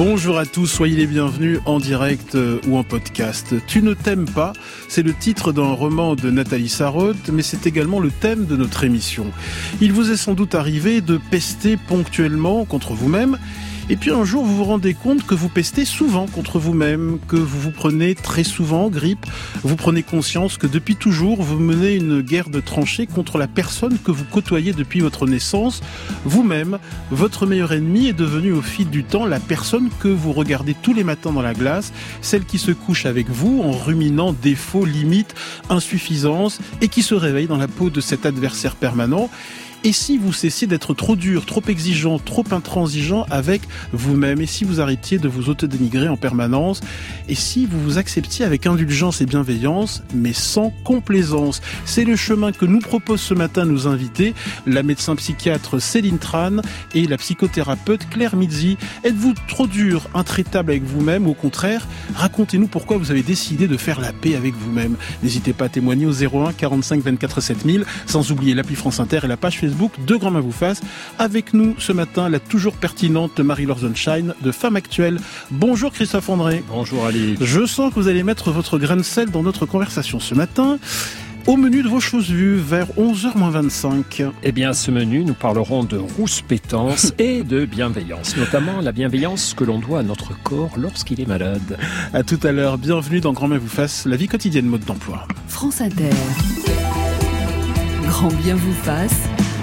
Bonjour à tous, soyez les bienvenus en direct ou en podcast. Tu ne t'aimes pas, c'est le titre d'un roman de Nathalie Sarraute, mais c'est également le thème de notre émission. Il vous est sans doute arrivé de pester ponctuellement contre vous-même, et puis un jour vous vous rendez compte que vous pestez souvent contre vous-même, que vous vous prenez très souvent en grippe, vous prenez conscience que depuis toujours vous menez une guerre de tranchées contre la personne que vous côtoyez depuis votre naissance. Vous-même, votre meilleur ennemi est devenu au fil du temps la personne que vous regardez tous les matins dans la glace, celle qui se couche avec vous en ruminant défauts, limites, insuffisances et qui se réveille dans la peau de cet adversaire permanent. Et si vous cessiez d'être trop dur, trop exigeant, trop intransigeant avec vous-même? Et si vous arrêtiez de vous autodénigrer en permanence? Et si vous vous acceptiez avec indulgence et bienveillance, mais sans complaisance? C'est le chemin que nous propose ce matin nos invités, la médecin psychiatre Céline Tran et la psychothérapeute Claire Mizzi. Êtes-vous trop dur, intraitable avec vous-même? Au contraire, racontez-nous pourquoi vous avez décidé de faire la paix avec vous-même. N'hésitez pas à témoigner au 01 45 24 7000, sans oublier l'appli France Inter et la page Facebook de Grand Main vous fasse. Avec nous ce matin, la toujours pertinente Marie-Laure Sunshine de Femme Actuelle. Bonjour Christophe André. Bonjour Ali. Je sens que vous allez mettre votre grain de sel dans notre conversation ce matin. Au menu de vos choses vues, vers 11h25. Eh bien, ce menu, nous parlerons de rouspétance et de bienveillance, notamment la bienveillance que l'on doit à notre corps lorsqu'il est malade. À tout à l'heure, bienvenue dans Grand Main vous fasse, la vie quotidienne mode d'emploi. France Inter. Grand bien vous fasse.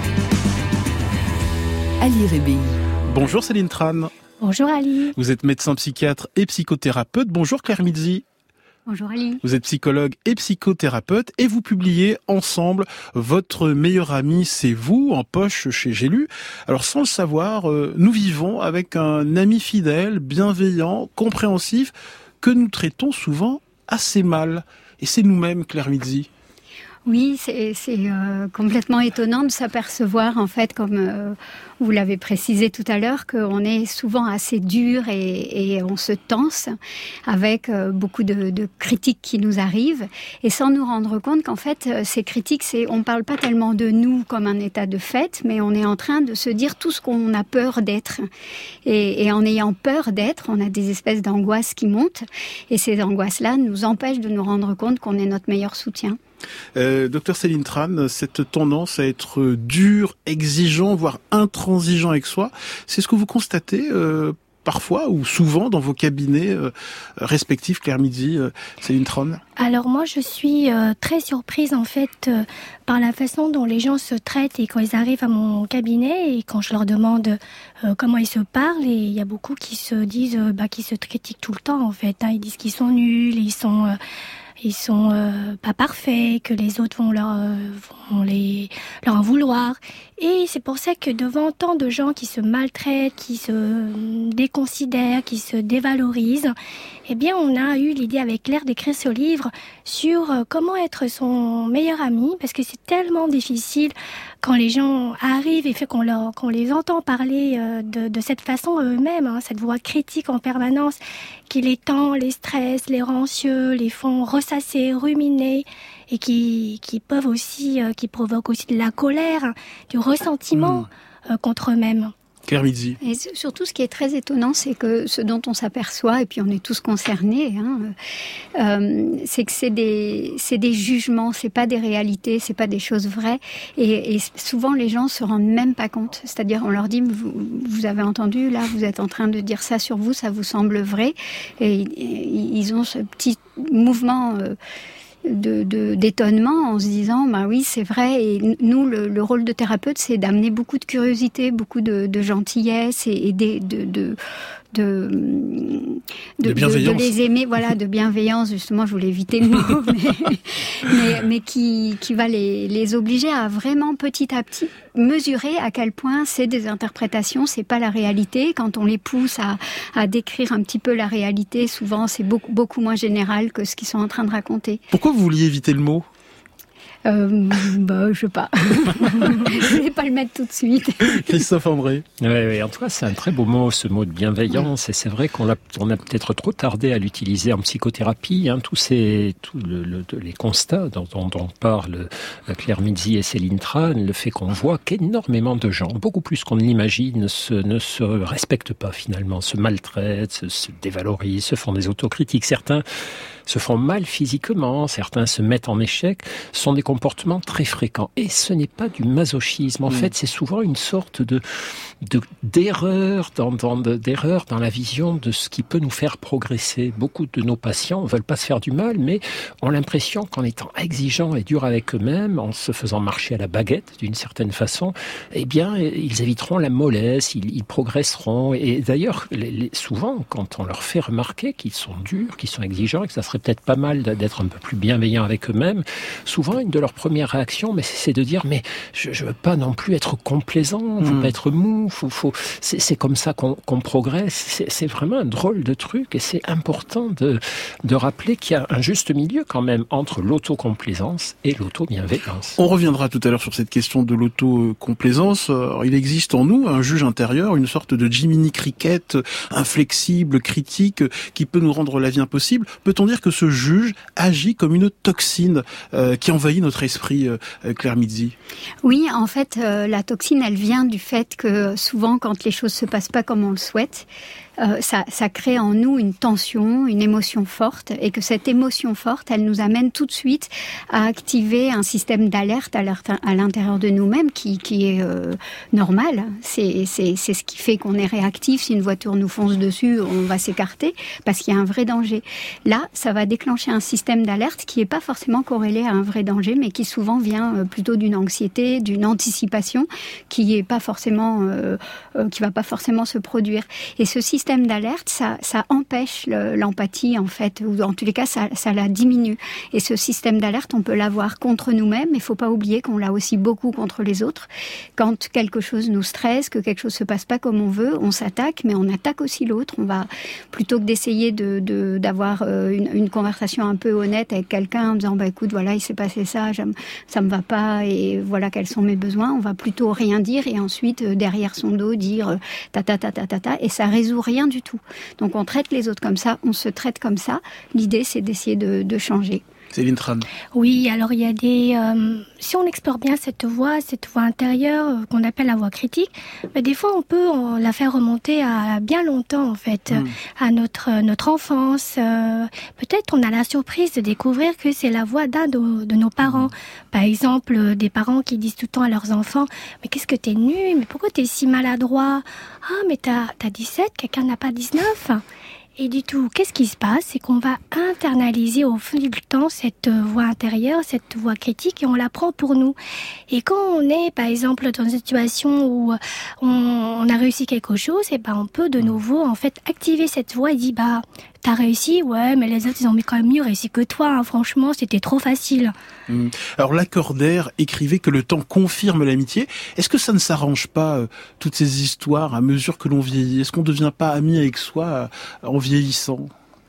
Ali Rébi. Bonjour Céline Tran. Bonjour Ali. Vous êtes médecin psychiatre et psychothérapeute. Bonjour Claire Mizzi. Bonjour Ali. Vous êtes psychologue et psychothérapeute et vous publiez ensemble Votre meilleur ami, c'est vous, en poche chez J'ai lu. Alors sans le savoir, nous vivons avec un ami fidèle, bienveillant, compréhensif, que nous traitons souvent assez mal. Et c'est nous-mêmes, Claire Mizzi. Oui, c'est complètement étonnant de s'apercevoir, en fait, comme vous l'avez précisé tout à l'heure, qu'on est souvent assez dur et on se tense avec beaucoup de critiques qui nous arrivent, et sans nous rendre compte qu'en fait, ces critiques, on ne parle pas tellement de nous comme un état de fait, mais on est en train de se dire tout ce qu'on a peur d'être. Et en ayant peur d'être, on a des espèces d'angoisses qui montent, et ces angoisses-là nous empêchent de nous rendre compte qu'on est notre meilleur soutien. Docteur Céline Tran, cette tendance à être dur, exigeant, voire intransigeant avec soi, c'est ce que vous constatez parfois ou souvent dans vos cabinets respectifs, Claire Mizzi, Céline Tran? Alors moi je suis très surprise en fait par la façon dont les gens se traitent et quand ils arrivent à mon cabinet et quand je leur demande comment ils se parlent, et il y a beaucoup qui se disent qui se critiquent tout le temps en fait, ils disent qu'ils sont nuls, ils sont pas parfaits, que les autres vont leur en vouloir. Et c'est pour ça que devant tant de gens qui se maltraitent, qui se déconsidèrent, qui se dévalorisent, eh bien on a eu l'idée avec Claire d'écrire ce livre sur comment être son meilleur ami, parce que c'est tellement difficile quand les gens arrivent et fait qu'on les entend parler de cette façon eux-mêmes, cette voix critique en permanence qui les tend, les stresse, les rend anxieux, les font ressasser, ruminer, et qui peuvent aussi, qui provoquent aussi de la colère, du ressentiment contre eux-mêmes. Claire Mizzi. Et surtout, ce qui est très étonnant, c'est que ce dont on s'aperçoit, et puis on est tous concernés, c'est que c'est des jugements, c'est pas des réalités, c'est pas des choses vraies, et souvent les gens se rendent même pas compte. C'est-à-dire, on leur dit, vous avez entendu, là, vous êtes en train de dire ça sur vous, ça vous semble vrai, et ils ont ce petit mouvement d'étonnement en se disant oui c'est vrai. Et nous le rôle de thérapeute, c'est d'amener beaucoup de curiosité, beaucoup de gentillesse et de les aimer, de bienveillance, justement, je voulais éviter le mot, mais qui va les obliger à vraiment petit à petit mesurer à quel point c'est des interprétations, c'est pas la réalité. Quand on les pousse à décrire un petit peu la réalité, souvent c'est beaucoup moins général que ce qu'ils sont en train de raconter. Pourquoi vous vouliez éviter le mot ? Je sais pas. Je vais pas le mettre tout de suite. Christophe André. Oui, en tout cas, c'est un très beau mot, ce mot de bienveillance. Et c'est vrai qu'on a peut-être trop tardé à l'utiliser en psychothérapie. Tous les constats dont parlent Claire Mizzi et Céline Tran, le fait qu'on voit qu'énormément de gens, beaucoup plus qu'on ne l'imagine, ne se respectent pas finalement, se maltraitent, se dévalorisent, se font des autocritiques. Certains se font mal physiquement, certains se mettent en échec, sont des comportements très fréquents. Et ce n'est pas du masochisme. En fait, c'est souvent une sorte d'erreur dans la vision de ce qui peut nous faire progresser. Beaucoup de nos patients ne veulent pas se faire du mal, mais ont l'impression qu'en étant exigeants et durs avec eux-mêmes, en se faisant marcher à la baguette d'une certaine façon, eh bien, ils éviteront la mollesse, ils progresseront. Et d'ailleurs, souvent, quand on leur fait remarquer qu'ils sont durs, qu'ils sont exigeants, et que ça serait peut-être pas mal d'être un peu plus bienveillant avec eux-mêmes, souvent, une de leurs premières réactions, c'est de dire, mais je veux pas non plus être complaisant, faut pas être mou, c'est comme ça qu'on progresse. C'est vraiment un drôle de truc, et c'est important de rappeler qu'il y a un juste milieu quand même entre l'autocomplaisance et l'auto-bienveillance. On reviendra tout à l'heure sur cette question de l'autocomplaisance. Il existe en nous un juge intérieur, une sorte de Jiminy Cricket, inflexible, critique, qui peut nous rendre la vie impossible. Peut-on dire que ce juge agit comme une toxine qui envahit notre esprit, Claire Mizzi? Oui, en fait, la toxine, elle vient du fait que souvent, quand les choses se passent pas comme on le souhaite, ça crée en nous une tension, une émotion forte, et que cette émotion forte, elle nous amène tout de suite à activer un système d'alerte à l'intérieur de nous-mêmes qui est normal. C'est ce qui fait qu'on est réactif. Si une voiture nous fonce dessus, on va s'écarter parce qu'il y a un vrai danger. Là, ça va déclencher un système d'alerte qui n'est pas forcément corrélé à un vrai danger, mais qui souvent vient plutôt d'une anxiété, d'une anticipation qui est pas forcément, qui va pas forcément se produire. Et ce système d'alerte, ça empêche l'empathie en fait, ou en tous les cas, ça la diminue. Et ce système d'alerte, on peut l'avoir contre nous-mêmes, mais il faut pas oublier qu'on l'a aussi beaucoup contre les autres. Quand quelque chose nous stresse, que quelque chose se passe pas comme on veut, on s'attaque, mais on attaque aussi l'autre. On va, plutôt que d'essayer d'avoir une conversation un peu honnête avec quelqu'un en disant, écoute, voilà, il s'est passé ça me va pas, et voilà quels sont mes besoins, on va plutôt rien dire, et ensuite, derrière son dos, dire ta, et ça résout rien du tout. Donc on traite les autres comme ça, on se traite comme ça. L'idée, c'est d'essayer de changer. Céline Tran. Oui, alors il y a des... si on explore bien cette voix intérieure qu'on appelle la voix critique, des fois on peut la faire remonter à bien longtemps en fait, à notre enfance. Peut-être on a la surprise de découvrir que c'est la voix d'un de nos parents. Par exemple, des parents qui disent tout le temps à leurs enfants, mais qu'est-ce que t'es nul, mais pourquoi t'es si maladroit? Ah, mais t'as 17, quelqu'un n'a pas 19. Et du tout, qu'est-ce qui se passe? C'est qu'on va internaliser au fil du temps cette voix intérieure, cette voix critique, et on la prend pour nous. Et quand on est, par exemple, dans une situation où on a réussi quelque chose, et on peut de nouveau, en fait, activer cette voix et dire, t'as réussi? Ouais, mais les autres, ils ont quand même mieux réussi que toi, hein. Franchement, c'était trop facile. Alors, Lacordaire écrivait que le temps confirme l'amitié. Est-ce que ça ne s'arrange pas, toutes ces histoires, à mesure que l'on vieillit? Est-ce qu'on ne devient pas ami avec soi en vieillissant?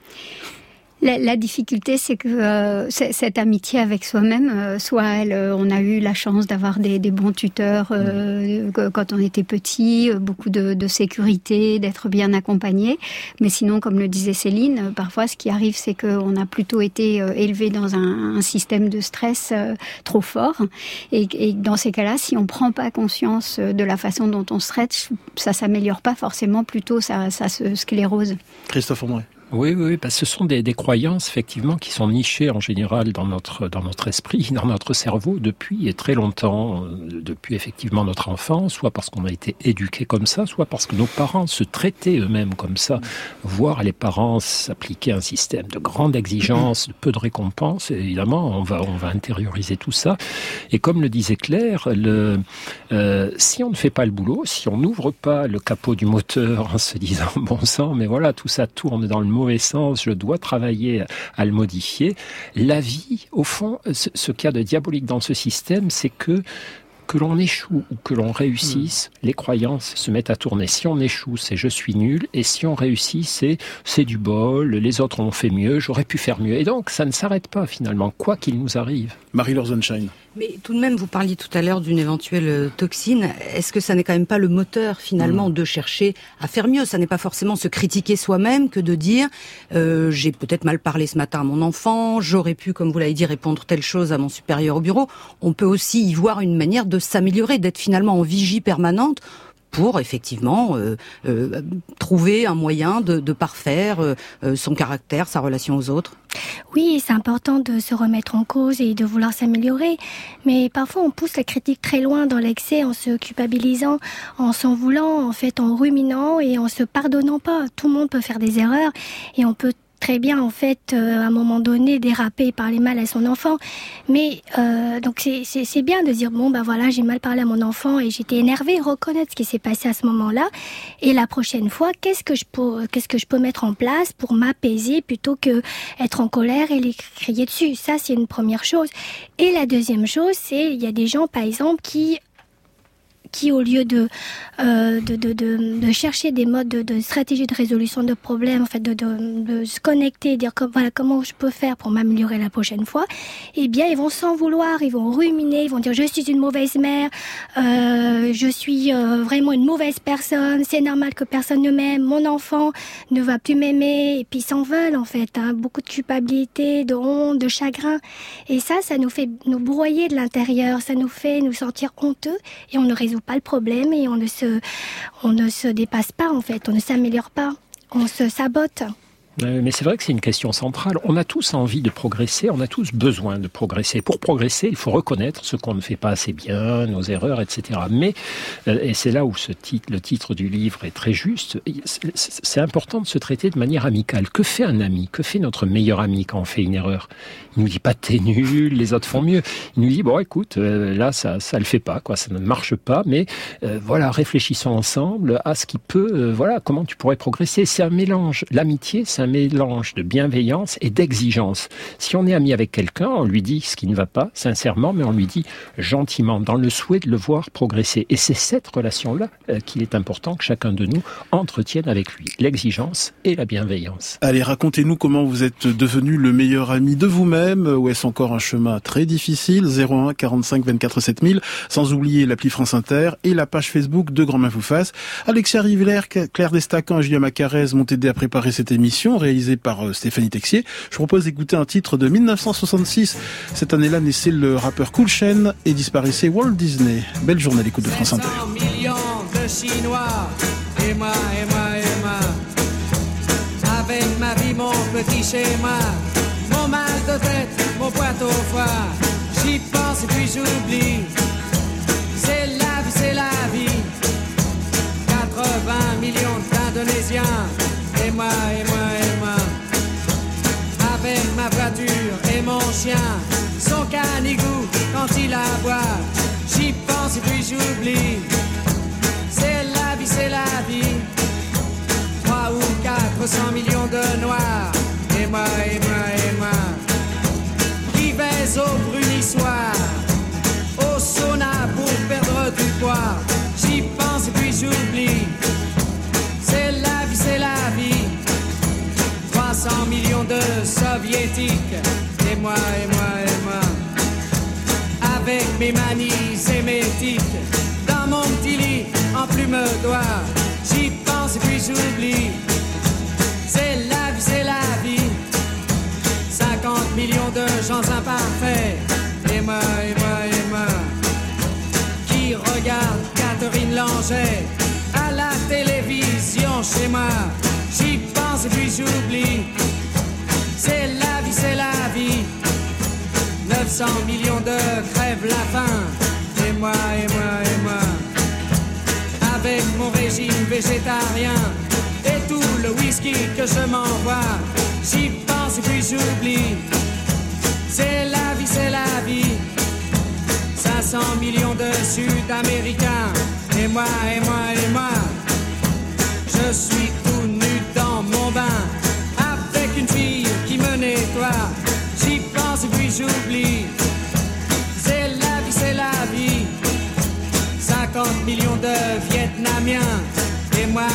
La difficulté, c'est que cette amitié avec soi-même, on a eu la chance d'avoir des bons tuteurs quand on était petit, beaucoup de sécurité, d'être bien accompagné. Mais sinon, comme le disait Céline, parfois ce qui arrive, c'est qu'on a plutôt été élevé dans un système de stress trop fort. Et dans ces cas-là, si on prend pas conscience de la façon dont on se traite, ça s'améliore pas forcément, plutôt ça se sclérose. Christophe André. Oui, ce sont des croyances effectivement qui sont nichées en général dans notre esprit, dans notre cerveau depuis très longtemps, depuis effectivement notre enfance, soit parce qu'on a été éduqué comme ça, soit parce que nos parents se traitaient eux-mêmes comme ça. Voir les parents s'appliquer un système de grande exigence, de peu de récompense, évidemment, on va intérioriser tout ça. Et comme le disait Claire, si on ne fait pas le boulot, si on n'ouvre pas le capot du moteur en se disant bon sang, mais voilà, tout ça tourne dans le mauvais sens, je dois travailler à le modifier. La vie, au fond, ce qu'il y a de diabolique dans ce système, c'est que l'on échoue ou que l'on réussisse, les croyances se mettent à tourner. Si on échoue, c'est je suis nul, et si on réussit, c'est du bol, les autres ont fait mieux, j'aurais pu faire mieux. Et donc, ça ne s'arrête pas finalement, quoi qu'il nous arrive. Marie-Laure Sonnenschein. Mais tout de même, vous parliez tout à l'heure d'une éventuelle toxine. Est-ce que ça n'est quand même pas le moteur, finalement, de chercher à faire mieux ? Ça n'est pas forcément se critiquer soi-même que de dire j'ai peut-être mal parlé ce matin à mon enfant, j'aurais pu, comme vous l'avez dit, répondre telle chose à mon supérieur au bureau. On peut aussi y voir une manière de s'améliorer, d'être finalement en vigie permanente pour effectivement trouver un moyen de parfaire son caractère, sa relation aux autres. Oui, c'est important de se remettre en cause et de vouloir s'améliorer. Mais parfois, on pousse la critique très loin dans l'excès en se culpabilisant, en s'en voulant, en fait, en ruminant et en se pardonnant pas. Tout le monde peut faire des erreurs et on peut très bien, en fait, à un moment donné, déraper et parler mal à son enfant. Mais donc c'est bien de dire bon bah voilà, j'ai mal parlé à mon enfant et j'étais énervée, reconnaître ce qui s'est passé à ce moment-là. Et la prochaine fois, qu'est-ce que je peux mettre en place pour m'apaiser plutôt que être en colère et les crier dessus. Ça, c'est une première chose. Et la deuxième chose, c'est il y a des gens, par exemple, qui au lieu de chercher des modes de stratégie de résolution de problèmes, en fait, de se connecter, dire voilà comment je peux faire pour m'améliorer la prochaine fois, eh bien ils vont s'en vouloir, ils vont ruminer, ils vont dire je suis une mauvaise mère, je suis vraiment une mauvaise personne, c'est normal que personne ne m'aime, mon enfant ne va plus m'aimer, et puis ils s'en veulent en fait, beaucoup de culpabilité, de honte, de chagrin, et ça nous fait nous broyer de l'intérieur, ça nous fait nous sentir honteux, et on ne résout pas le problème et on ne se dépasse pas en fait, on ne s'améliore pas, on se sabote. Mais c'est vrai que c'est une question centrale. On a tous envie de progresser, on a tous besoin de progresser. Pour progresser, il faut reconnaître ce qu'on ne fait pas assez bien, nos erreurs, etc. Mais, et c'est là où le titre du livre est très juste, c'est important de se traiter de manière amicale. Que fait un ami ? Que fait notre meilleur ami quand on fait une erreur ? Il nous dit pas t'es nul, les autres font mieux. Il nous dit bon écoute, là ça le fait pas, quoi, ça ne marche pas, mais voilà, réfléchissons ensemble à ce qui peut, voilà, comment tu pourrais progresser. C'est un mélange, l'amitié, c'est un mélange de bienveillance et d'exigence. Si on est ami avec quelqu'un, on lui dit ce qui ne va pas, sincèrement, mais on lui dit gentiment, dans le souhait de le voir progresser. Et c'est cette relation-là qu'il est important que chacun de nous entretienne avec lui, l'exigence et la bienveillance. Allez, racontez-nous comment vous êtes devenu le meilleur ami de vous-même, ou est-ce encore un chemin très difficile ? 01 45 24 7000, sans oublier l'appli France Inter et la page Facebook de Grand Main vous fasse. Alexia Rivler, Claire Destacan et Julien Macarez m'ont aidé à préparer cette émission, réalisée par Stéphanie Texier. Je propose d'écouter un titre de 1966. Cette année-là naissait le rappeur Cool Chain et disparaissait Walt Disney. Belle journée à l'écoute de France Inter. 700 millions de Chinois, et moi, avec ma vie, mon petit schéma, mon mal de tête, mon poids au foie, j'y pense et puis j'oublie. C'est la vie. 80 millions d'Indonésiens, et moi, avec ma voiture et mon chien, son canigou quand il aboie, j'y pense et puis j'oublie. C'est la vie. 3 ou 400 millions de noirs, et moi, qui vais au brunissoir, au sauna pour perdre du poids, j'y pense et puis j'oublie. C'est la vie. 300 millions de soviétiques, et moi, avec mes manies et mes tics, dans mon petit lit en plume d'oie, j'y pense et puis j'oublie. C'est la vie. 50 millions de gens imparfaits, et moi, qui regardent Catherine Langer à la télévision chez moi, j'y pense et puis j'oublie. C'est la vie. 900 millions de crèvent la faim, et moi, avec mon régime végétarien et tout le whisky que je m'envoie, j'y pense et puis j'oublie. C'est la vie. 500 millions de Sud-Américains, et moi, je suis tout nu dans mon bain, avec une fille qui me nettoie, j'y pense et puis j'oublie. C'est la vie. 50 millions de Vietnamiens, et moi,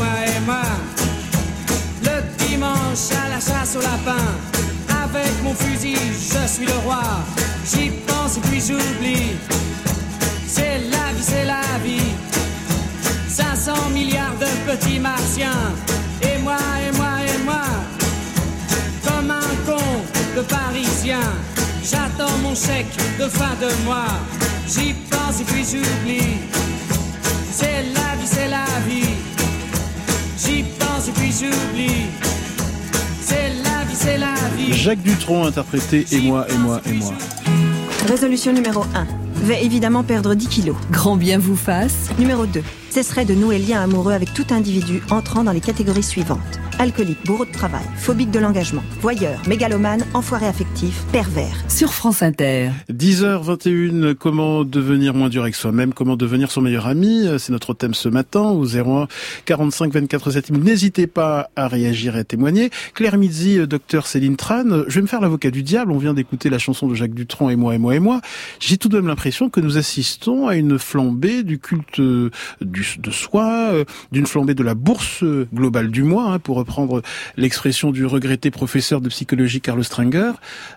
le dimanche à la chasse au lapin, avec mon fusil, je suis le roi, j'y pense et puis j'oublie. j'oublie. C'est la vie, c'est la vie. 500 milliards de petits martiens. Et moi, et moi, et moi. Comme un con de Parisien. J'attends mon chèque de fin de mois. J'y pense et puis j'oublie. C'est la vie, c'est la vie. J'y pense et puis j'oublie. C'est la vie, c'est la vie. Jacques Dutronc interprété Et moi, et moi, et moi. Résolution numéro 1. Vais évidemment perdre 10 kilos. Grand bien vous fasse. Numéro 2. Cesserai de nouer lien amoureux avec tout individu entrant dans les catégories suivantes. Alcoolique, bourreau de travail, phobique de l'engagement, voyeur, mégalomane, enfoiré affectif, pervers. Sur France Inter. 10h21, comment devenir moins dur avec soi-même, comment devenir son meilleur ami, c'est notre thème ce matin, au 01 45 24 7000. N'hésitez pas à réagir et à témoigner. Claire Mizzi, docteur Céline Tran, je vais me faire l'avocat du diable, on vient d'écouter la chanson de Jacques Dutronc, Et moi, et moi, et moi. J'ai tout de même l'impression que nous assistons à une flambée du culte de soi, d'une flambée de la bourse globale du moi, pour reprendre l'expression du regretté professeur de psychologie Carl Stranger.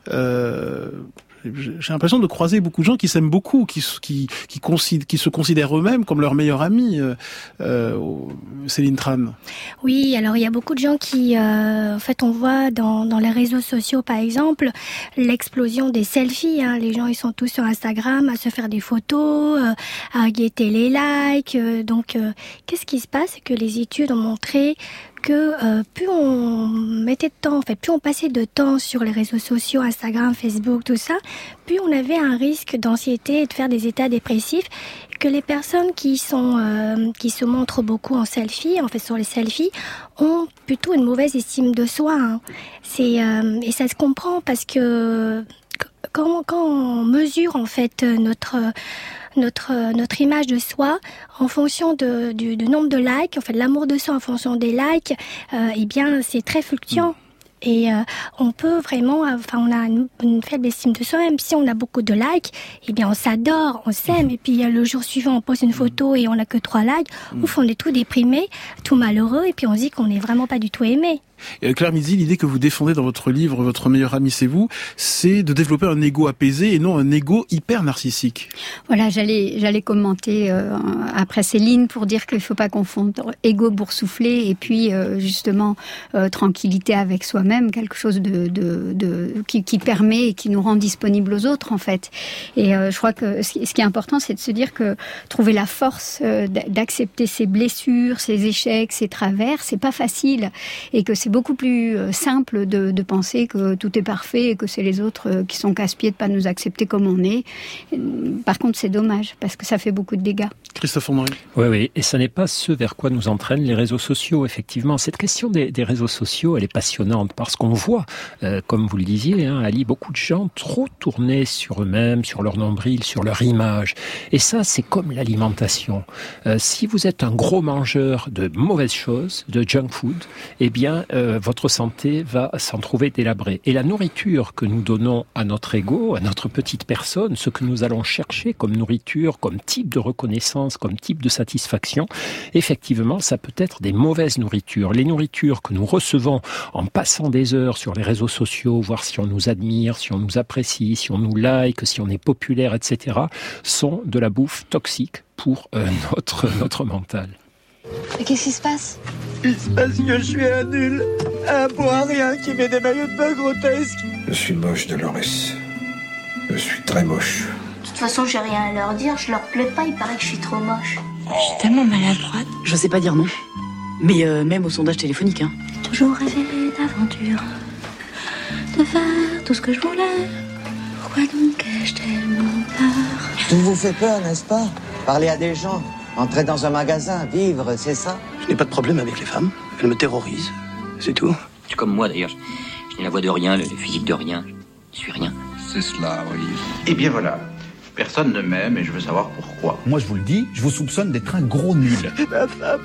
J'ai l'impression de croiser beaucoup de gens qui s'aiment beaucoup, qui se considèrent eux-mêmes comme leurs meilleurs amis. Céline Tran. Oui, alors il y a beaucoup de gens qui, en fait, on voit dans les réseaux sociaux, par exemple, l'explosion des selfies. Les gens, ils sont tous sur Instagram à se faire des photos, à guetter les likes. Donc, qu'est-ce qui se passe? C'est que les études ont montré que plus on mettait de temps, en fait, plus on passait de temps sur les réseaux sociaux, Instagram, Facebook, tout ça, plus on avait un risque d'anxiété et de faire des états dépressifs. Que les personnes qui se montrent beaucoup en selfie, en fait sur les selfies, ont plutôt une mauvaise estime de soi. Et ça se comprend parce que quand on mesure en fait notre image de soi en fonction du nombre de likes, en fait l'amour de soi en fonction des likes, eh bien c'est très fluctuant. Et on peut vraiment, on a une faible estime de soi, même si on a beaucoup de likes, eh bien on s'adore, on s'aime, et puis le jour suivant on pose une photo et on n'a que 3 likes, ouf, on est tout déprimé, tout malheureux, et puis on se dit qu'on n'est vraiment pas du tout aimé. Claire Mizzi, l'idée que vous défendez dans votre livre, Votre meilleur ami c'est vous, c'est de développer un ego apaisé et non un ego hyper narcissique. Voilà, j'allais commenter après Céline pour dire qu'il ne faut pas confondre ego boursouflé et puis justement tranquillité avec soi-même, quelque chose qui permet et qui nous rend disponibles aux autres en fait. Et je crois que ce qui est important, c'est de se dire que trouver la force d'accepter ses blessures, ses échecs, ses travers, c'est pas facile et que c'est beaucoup plus simple de penser que tout est parfait et que c'est les autres qui sont casse-pieds de pas nous accepter comme on est. Par contre, c'est dommage parce que ça fait beaucoup de dégâts. Christophe Henry. Oui, et ce n'est pas ce vers quoi nous entraînent les réseaux sociaux, effectivement. Cette question des réseaux sociaux, elle est passionnante parce qu'on voit, comme vous le disiez, Ali, beaucoup de gens trop tournés sur eux-mêmes, sur leur nombril, sur leur image. Et ça, c'est comme l'alimentation. Si vous êtes un gros mangeur de mauvaises choses, de junk food, eh bien, votre santé va s'en trouver délabrée. Et la nourriture que nous donnons à notre ego, à notre petite personne, ce que nous allons chercher comme nourriture, comme type de reconnaissance, comme type de satisfaction, effectivement, ça peut être des mauvaises nourritures. Les nourritures que nous recevons en passant des heures sur les réseaux sociaux, voir si on nous admire, si on nous apprécie, si on nous like, si on est populaire, etc., sont de la bouffe toxique pour notre mental. Mais qu'est-ce qui se passe? Parce que je suis un nul, un bon à rien qui met des maillots de bain grotesques. Je suis moche, Dolores. Je suis très moche. De toute façon, j'ai rien à leur dire, je leur plais pas, il paraît que je suis trop moche. Je suis tellement maladroite. Je sais pas dire non. Mais même au sondage téléphonique, Toujours rêvé d'aventure, de faire tout ce que je voulais. Pourquoi donc ai-je tellement peur? Tout vous fait peur, n'est-ce pas? Parler à des gens, entrer dans un magasin, vivre, c'est ça? Je n'ai pas de problème avec les femmes. Elles me terrorisent. C'est tout. Je suis comme moi d'ailleurs. Je n'ai la voix de rien, le physique de rien. Je suis rien. C'est cela, oui. Eh bien voilà. Personne ne m'aime et je veux savoir pourquoi. Moi je vous le dis, je vous soupçonne d'être un gros nul. Ma femme,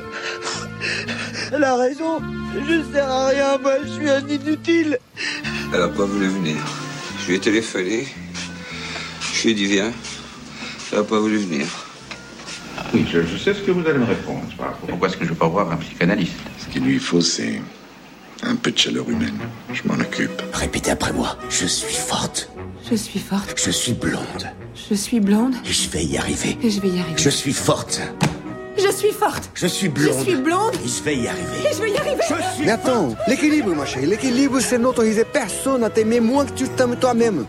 elle a raison. Je sers à rien, moi je suis un inutile. Elle n'a pas voulu venir. Je lui ai téléphoné. Je lui ai dit viens. Elle n'a pas voulu venir. Oui, je sais ce que vous allez me répondre. Pourquoi est-ce que je ne veux pas voir un psychanalyste? Ce qu'il lui faut, c'est Un peu de chaleur humaine, je m'en occupe. Répétez après moi. Je suis forte. Je suis forte. Je suis blonde. Je suis blonde. Et je vais y arriver. Et je vais y arriver. Je suis forte. Je suis forte. Je suis blonde. Je suis blonde. Et je vais y arriver. Et je vais y arriver. Mais attends, l'équilibre, ma chérie. L'équilibre, c'est n'autoriser personne à t'aimer moins que tu t'aimes toi-même.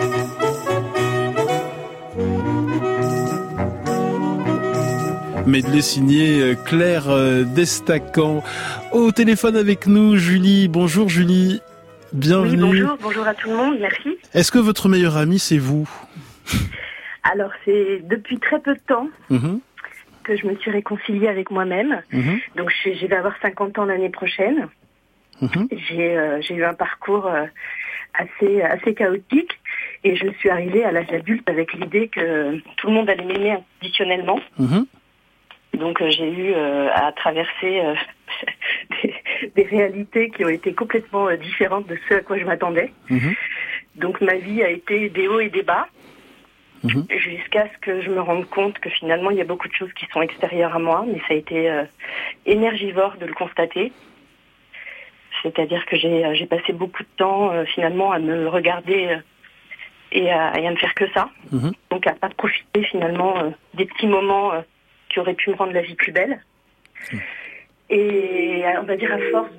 Medley signé Claire Destacan. Au téléphone avec nous, Julie. Bonjour Julie. Bienvenue. Oui, bonjour à tout le monde, merci. Est-ce que votre meilleur ami, c'est vous? Alors, c'est depuis très peu de temps que je me suis réconciliée avec moi-même. Donc, je vais avoir 50 ans l'année prochaine. J'ai eu un parcours assez chaotique et je suis arrivée à l'âge adulte avec l'idée que tout le monde allait m'aimer inconditionnellement. Donc, j'ai eu à traverser des réalités qui ont été complètement différentes de ce à quoi je m'attendais. Donc ma vie a été des hauts et des bas, jusqu'à ce que je me rende compte que finalement il y a beaucoup de choses qui sont extérieures à moi, mais ça a été énergivore de le constater. C'est-à-dire que j'ai passé beaucoup de temps finalement à me regarder et à me faire que ça. Donc à pas profiter finalement des petits moments qui auraient pu me rendre la vie plus belle. Et on va dire à force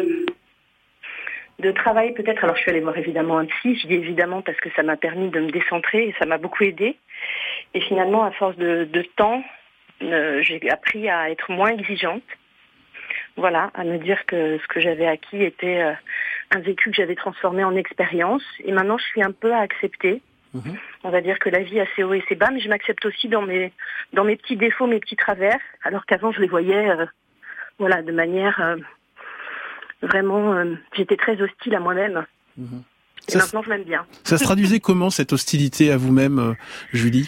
de travail peut-être, alors je suis allée voir évidemment un psy, je dis évidemment parce que ça m'a permis de me décentrer et ça m'a beaucoup aidée. Et finalement à force de temps, j'ai appris à être moins exigeante. Voilà, à me dire que ce que j'avais acquis était un vécu que j'avais transformé en expérience. Et maintenant je suis un peu à accepter. On va dire que la vie a ses hauts et ses bas, mais je m'accepte aussi dans mes petits défauts, mes petits travers, alors qu'avant je les voyais de manière vraiment... j'étais très hostile à moi-même. Et maintenant je m'aime bien. Ça se traduisait comment cette hostilité à vous-même, Julie?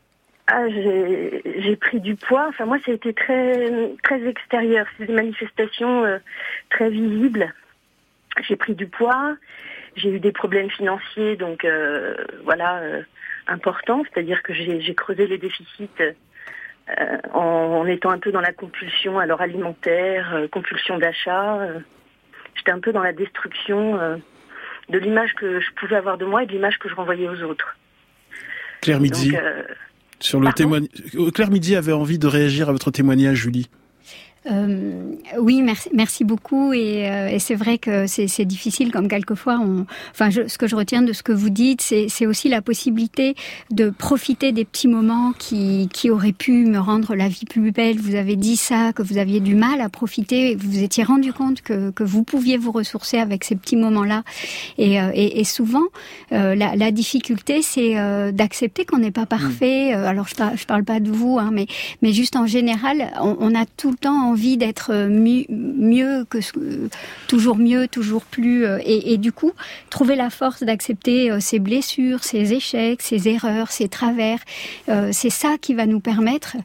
J'ai pris du poids. Enfin moi ça a été très, très extérieur. C'est des manifestations très visibles. J'ai pris du poids. J'ai eu des problèmes financiers, donc importants. C'est-à-dire que j'ai creusé les déficits en étant un peu dans la compulsion alors alimentaire, compulsion d'achat. J'étais un peu dans la destruction de l'image que je pouvais avoir de moi et de l'image que je renvoyais aux autres. Claire Midi, Claire Midi avait envie de réagir à votre témoignage, Julie. Oui, merci beaucoup. Et c'est vrai que c'est difficile, comme quelquefois. Ce que je retiens de ce que vous dites, c'est aussi la possibilité de profiter des petits moments qui auraient pu me rendre la vie plus belle. Vous avez dit ça, que vous aviez du mal à profiter. Vous vous étiez rendu compte que vous pouviez vous ressourcer avec ces petits moments-là. Et souvent, la difficulté, c'est d'accepter qu'on n'est pas parfait. Alors, je parle pas de vous, mais juste en général, on a tout le temps envie d'être mieux toujours mieux, toujours plus et du coup trouver la force d'accepter ses blessures, ses échecs, ses erreurs, ses travers, c'est ça qui va nous permettre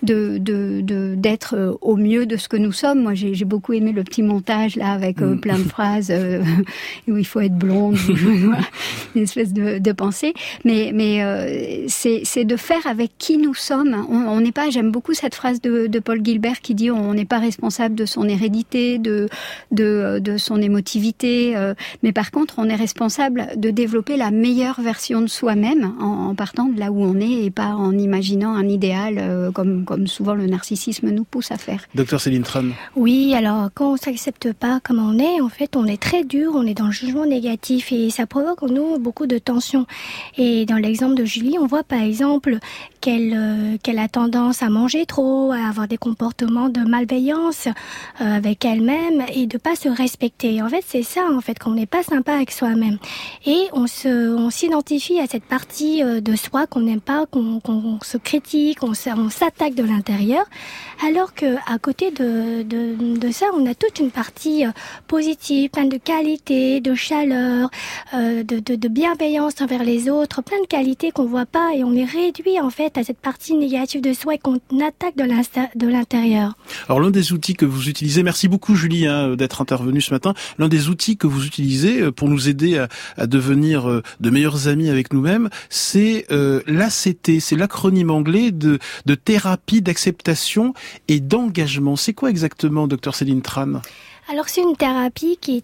d'être au mieux de ce que nous sommes. Moi j'ai beaucoup aimé le petit montage là avec plein de phrases où il faut être blonde, une espèce de pensée, mais c'est de faire avec qui nous sommes. On n'est pas, j'aime beaucoup cette phrase de Paul Gilbert qui dit on n'est pas responsable de son hérédité, de son émotivité, mais par contre on est responsable de développer la meilleure version de soi-même en partant de là où on est et pas en imaginant un idéal comme souvent le narcissisme nous pousse à faire. Docteur Céline Tran. Oui, alors quand on s'accepte pas comme on est, en fait on est très dur, on est dans le jugement négatif et ça provoque en nous beaucoup de tensions. Et dans l'exemple de Julie, on voit par exemple qu'elle a tendance à manger trop, à avoir des comportements de malveillance avec elle-même et de pas se respecter. En fait, c'est ça, qu'on n'est pas sympa avec soi-même. Et on s'identifie à cette partie de soi qu'on n'aime pas, qu'on se critique, on s'attaque de l'intérieur, alors que à côté de ça, on a toute une partie positive, pleine de qualité, de chaleur, de bienveillance envers les autres, plein de qualités qu'on voit pas et on est réduit en fait à cette partie négative de soi et qu'on attaque de l'intérieur. Alors l'un des outils que vous utilisez, merci beaucoup Julie d'être intervenue ce matin, l'un des outils que vous utilisez pour nous aider à devenir de meilleurs amis avec nous-mêmes, c'est l'ACT, c'est l'acronyme anglais de thérapie d'acceptation et d'engagement. C'est quoi exactement, docteur Céline Tran ? Alors c'est une thérapie qui a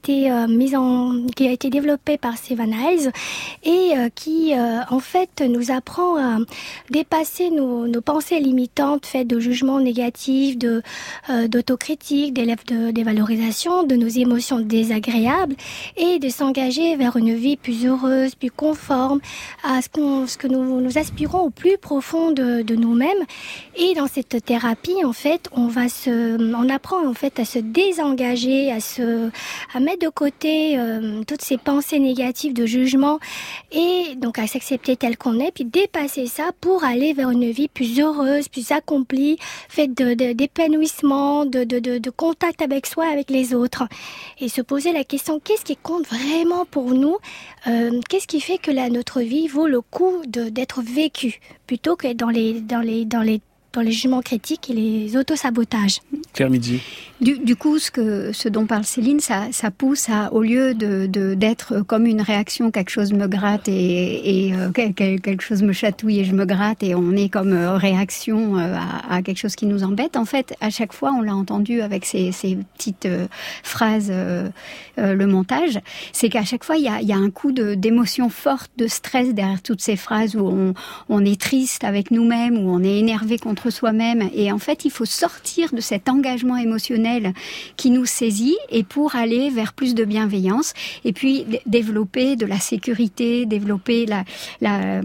été développée par Stephen Hayes et qui en fait nous apprend à dépasser nos pensées limitantes faites de jugements négatifs, d'autocritique, de dévalorisation, de nos émotions désagréables et de s'engager vers une vie plus heureuse, plus conforme à ce que nous aspirons au plus profond de nous-mêmes. Et dans cette thérapie en fait on apprend en fait à se désengager, à mettre de côté toutes ces pensées négatives de jugement et donc à s'accepter tel qu'on est, puis dépasser ça pour aller vers une vie plus heureuse, plus accomplie, faite d'épanouissement, de contact avec soi, avec les autres. Et se poser la question, qu'est-ce qui compte vraiment pour nous ? Qu'est-ce qui fait que notre vie vaut le coup d'être vécue plutôt que dans les jugements critiques et les autosabotages. Claire Mizzi. Du coup, ce dont parle Céline, ça pousse à, au lieu d'être comme une réaction, quelque chose me gratte et quelque chose me chatouille et je me gratte et on est comme réaction à quelque chose qui nous embête. En fait, à chaque fois, on l'a entendu avec ces petites phrases, le montage, c'est qu'à chaque fois, il y a un coup d'émotion forte, de stress derrière toutes ces phrases où on est triste avec nous-mêmes, où on est énervé contre soi-même. Et en fait, il faut sortir de cet engagement émotionnel qui nous saisit et pour aller vers plus de bienveillance et puis développer de la sécurité, développer la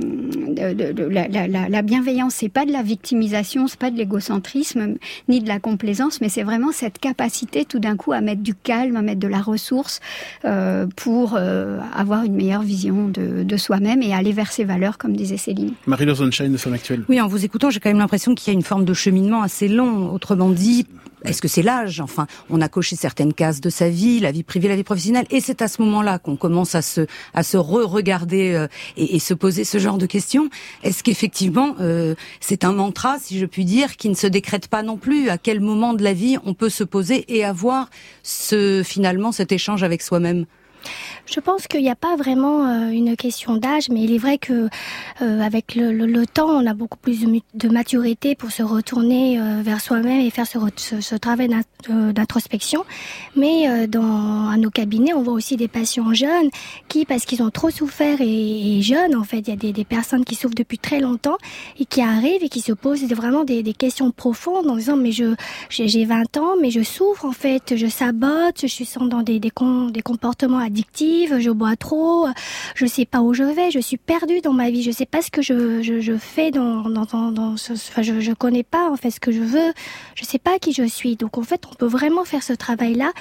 bienveillance. C'est pas de la victimisation, c'est pas de l'égocentrisme ni de la complaisance, mais c'est vraiment cette capacité tout d'un coup à mettre du calme, à mettre de la ressource pour avoir une meilleure vision de soi-même et aller vers ses valeurs, comme disait Céline. Marie-Laure Sonnenschein de Femme Actuelle. Oui, en vous écoutant, j'ai quand même l'impression qu'il y a une forme de cheminement assez long. Autrement dit, est-ce que c'est l'âge ? Enfin, on a coché certaines cases de sa vie, la vie privée, la vie professionnelle, et c'est à ce moment-là qu'on commence à se re-regarder et se poser ce genre de questions. Est-ce qu'effectivement, c'est un mantra, si je puis dire, qui ne se décrète pas non plus ? À quel moment de la vie on peut se poser et avoir finalement cet échange avec soi-même ? Je pense qu'il n'y a pas vraiment une question d'âge, mais il est vrai que avec le temps, on a beaucoup plus de maturité pour se retourner vers soi-même et faire ce travail d'introspection. Mais à nos cabinets, on voit aussi des patients jeunes qui, parce qu'ils ont trop souffert et jeunes, en fait, il y a des personnes qui souffrent depuis très longtemps et qui arrivent et qui se posent vraiment des questions profondes en disant mais j'ai 20 ans, mais je souffre en fait, je sabote, je suis dans des comportements addictifs, je bois trop, je sais pas où je vais, je suis perdue dans ma vie, je sais pas ce que je fais je connais pas en fait ce que je veux, je sais pas qui je suis. Donc en fait, on peut vraiment faire ce travail-là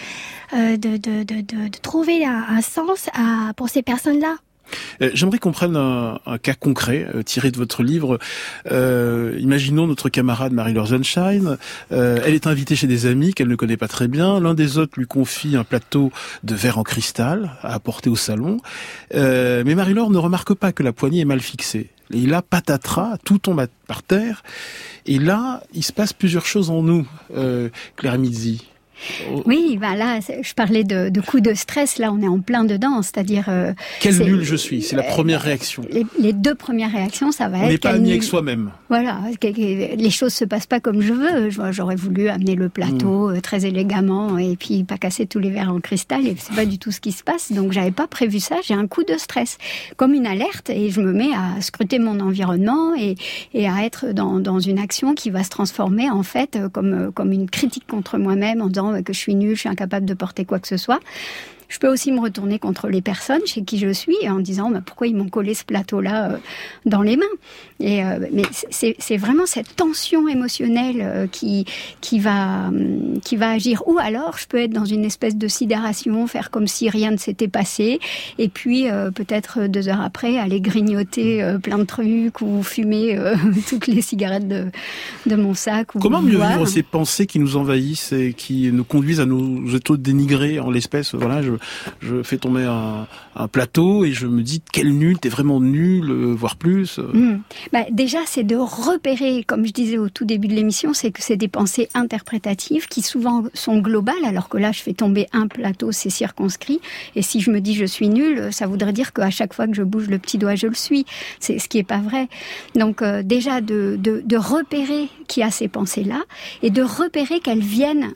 de trouver un sens pour ces personnes-là. J'aimerais qu'on prenne un cas concret tiré de votre livre. Imaginons notre camarade Marie-Laure Sonnenschein. Elle est invitée chez des amis qu'elle ne connaît pas très bien. L'un des autres lui confie un plateau de verre en cristal à apporter au salon. Mais Marie-Laure ne remarque pas que la poignée est mal fixée. Et là, patatras, tout tombe par terre. Et là, il se passe plusieurs choses en nous, Claire Mizzi. Oui, là, je parlais de coups de stress. Là, on est en plein dedans, c'est-à-dire. Quel nul je suis, c'est la première réaction. Les deux premières réactions, ça va être. On n'est pas amis avec soi-même. Voilà, les choses se passent pas comme je veux. J'aurais voulu amener le plateau très élégamment et puis pas casser tous les verres en cristal. Et c'est pas du tout ce qui se passe. Donc, j'avais pas prévu ça. J'ai un coup de stress, comme une alerte, et je me mets à scruter mon environnement et à être dans une action qui va se transformer en fait comme une critique contre moi-même en disant que je suis nulle, je suis incapable de porter quoi que ce soit. Je peux aussi me retourner contre les personnes chez qui je suis en disant pourquoi ils m'ont collé ce plateau-là dans les mains. Mais c'est vraiment cette tension émotionnelle qui va agir. Ou alors, je peux être dans une espèce de sidération, faire comme si rien ne s'était passé, et puis peut-être 2 heures après, aller grignoter plein de trucs ou fumer toutes les cigarettes de mon sac. Ou comment mieux vivre ces pensées qui nous envahissent et qui nous conduisent à nous auto-dénigrer en l'espèce ? Voilà, je fais tomber un plateau et je me dis quel nul, t'es vraiment nul, voire plus. Déjà, c'est de repérer, comme je disais au tout début de l'émission, c'est que c'est des pensées interprétatives qui souvent sont globales, alors que là, je fais tomber un plateau, c'est circonscrit. Et si je me dis je suis nul, ça voudrait dire qu'à chaque fois que je bouge le petit doigt, je le suis. C'est ce qui est pas vrai. Donc déjà de repérer qu'il y a ces pensées-là et de repérer qu'elles viennent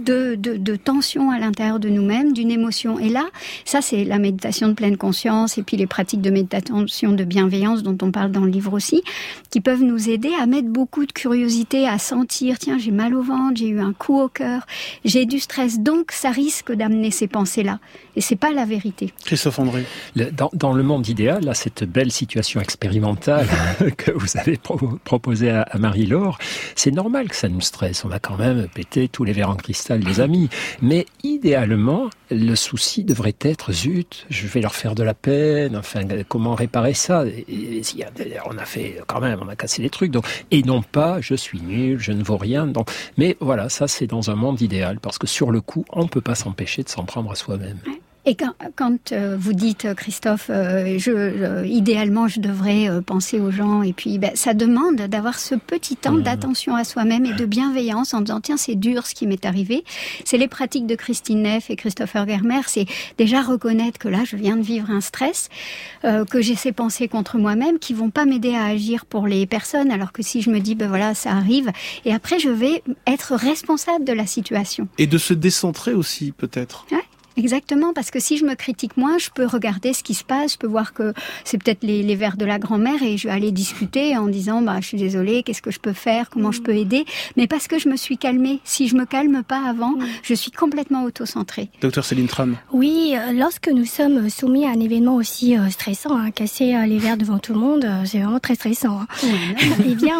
de tensions à l'intérieur de nous-mêmes, d'une émotion. Et là, ça c'est la méditation de pleine conscience et puis les pratiques de méditation de bienveillance dont on parle dans le livre aussi, qui peuvent nous aider à mettre beaucoup de curiosité, à sentir, tiens, j'ai mal au ventre, j'ai eu un coup au cœur, j'ai du stress, donc ça risque d'amener ces pensées-là. Et c'est pas la vérité. Christophe André. Dans le monde idéal, là, cette belle situation expérimentale que vous avez proposée à Marie-Laure, c'est normal que ça nous stresse. On a quand même pété tous les verres en cristal, les amis. Mais idéalement, le souci devrait être, zut, je vais leur faire de la peine, enfin, comment réparer ça? On a fait, quand même, on a cassé les trucs. Donc, et non pas, je suis nul, je ne vaux rien. Donc, mais voilà, ça c'est dans un monde idéal, parce que sur le coup, on ne peut pas s'empêcher de s'en prendre à soi-même. Et quand vous dites, Christophe, idéalement, je devrais penser aux gens, et puis ça demande d'avoir ce petit temps d'attention à soi-même et de bienveillance en disant, tiens, c'est dur ce qui m'est arrivé. C'est les pratiques de Christine Neff et Christopher Germer, c'est déjà reconnaître que là, je viens de vivre un stress, que j'ai ces pensées contre moi-même qui vont pas m'aider à agir pour les personnes, alors que si je me dis, voilà, ça arrive, et après, je vais être responsable de la situation. Et de se décentrer aussi, peut-être. Ouais. Exactement, parce que si je me critique moins, je peux regarder ce qui se passe, je peux voir que c'est peut-être les vers de la grand-mère et je vais aller discuter en disant je suis désolée, qu'est-ce que je peux faire, comment je peux aider, mais parce que je me suis calmée. Si je me calme pas avant, je suis complètement auto-centrée. Docteur Céline Tram. Oui, lorsque nous sommes soumis à un événement aussi stressant, casser les verres devant tout le monde, c'est vraiment très stressant. Eh bien,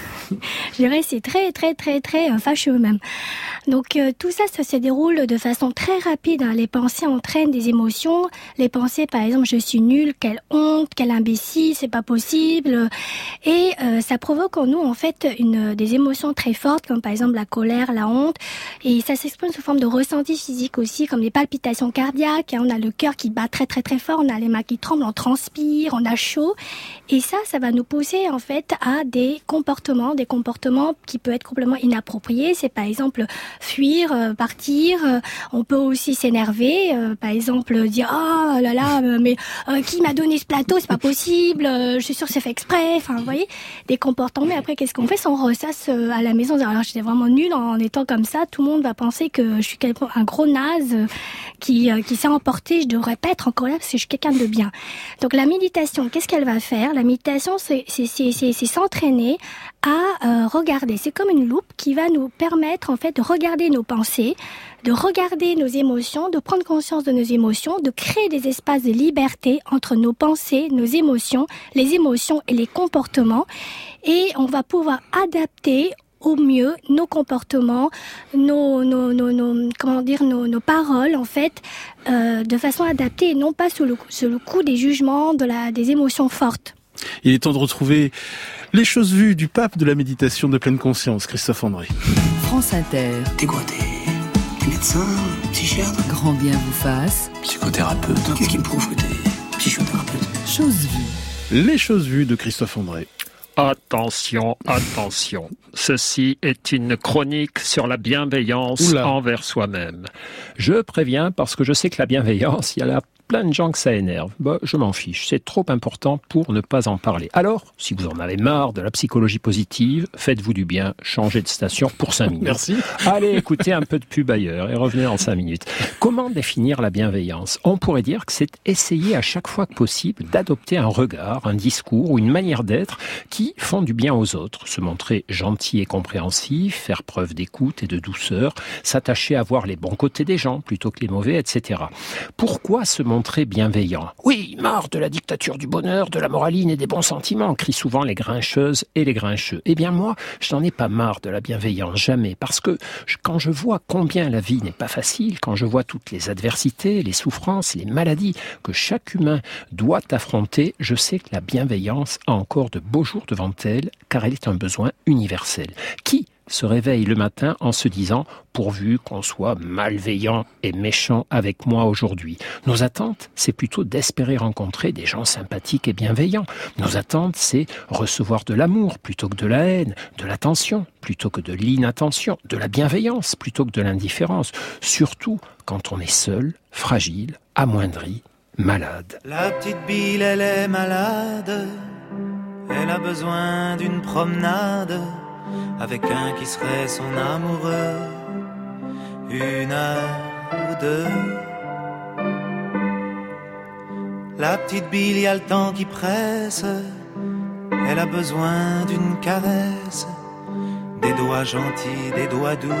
je dirais c'est très très très très fâcheux même. Donc tout ça se déroule de façon très rapide. Les pensées entraînent des émotions. Les pensées, par exemple, je suis nul, quelle honte, quel imbécile, c'est pas possible. Et ça provoque en nous en fait des émotions très fortes, comme par exemple la colère, la honte. Et ça s'exprime sous forme de ressentis physiques aussi, comme des palpitations cardiaques. On a le cœur qui bat très très très fort, on a les mains qui tremblent, on transpire, on a chaud. Et ça va nous pousser en fait à des comportements qui peuvent être complètement inappropriés. C'est par exemple fuir, partir. On peut aussi s'énerver, par exemple dire oh là là, mais qui m'a donné ce plateau, c'est pas possible. Je suis sûre que c'est fait exprès. Enfin, vous voyez, des comportements. Mais après, qu'est-ce qu'on fait? On ressasse à la maison. Alors, j'étais vraiment nulle en étant comme ça. Tout le monde va penser que je suis un gros naze qui s'est emporté. Je devrais pas être encore là parce que je suis quelqu'un de bien. Donc la méditation, qu'est-ce qu'elle va faire? La méditation, c'est s'entraîner à regarder. C'est comme une loupe qui va nous permettre en fait de regarder nos pensées, de regarder nos émotions, de prendre conscience de nos émotions, de créer des espaces de liberté entre nos pensées, nos émotions, les émotions et les comportements. Et on va pouvoir adapter au mieux nos comportements, nos paroles en fait, de façon adaptée et non pas sous le coup des jugements, des émotions fortes. Il est temps de retrouver les choses vues du pape de la méditation de pleine conscience, Christophe André. France Inter. T'es quoi, t'es médecin, psychiatre? Grand bien vous fasse. Psychothérapeute. Qu'est-ce qui me prouve que t'es psychothérapeute? Choses vues. Les choses vues de Christophe André. Attention, attention. Ceci est une chronique sur la bienveillance envers soi-même. Je préviens parce que je sais que la bienveillance, il y a plein de gens que ça énerve. Je m'en fiche. C'est trop important pour ne pas en parler. Alors, si vous en avez marre de la psychologie positive, faites-vous du bien, changez de station pour 5 minutes. Merci. Allez écouter un peu de pub ailleurs et revenez en 5 minutes. Comment définir la bienveillance? On pourrait dire que c'est essayer à chaque fois que possible d'adopter un regard, un discours ou une manière d'être qui font du bien aux autres. Se montrer gentil et compréhensif, faire preuve d'écoute et de douceur, s'attacher à voir les bons côtés des gens plutôt que les mauvais, etc. Pourquoi se montrer bienveillant? Oui, marre de la dictature du bonheur, de la moraline et des bons sentiments, crient souvent les grincheuses et les grincheux. Eh bien moi, je n'en ai pas marre de la bienveillance, jamais, parce que quand je vois combien la vie n'est pas facile, quand je vois toutes les adversités, les souffrances, les maladies que chaque humain doit affronter, je sais que la bienveillance a encore de beaux jours devant elle, car elle est un besoin universel. Qui se réveille le matin en se disant « pourvu qu'on soit malveillant et méchant avec moi aujourd'hui ». Nos attentes, c'est plutôt d'espérer rencontrer des gens sympathiques et bienveillants. Nos attentes, c'est recevoir de l'amour plutôt que de la haine, de l'attention plutôt que de l'inattention, de la bienveillance plutôt que de l'indifférence. Surtout quand on est seul, fragile, amoindri, malade. La petite Bill, elle est malade. Elle a besoin d'une promenade avec un qui serait son amoureux, 1 heure ou 2. La petite Bill, y a le temps qui presse. Elle a besoin d'une caresse, des doigts gentils, des doigts doux,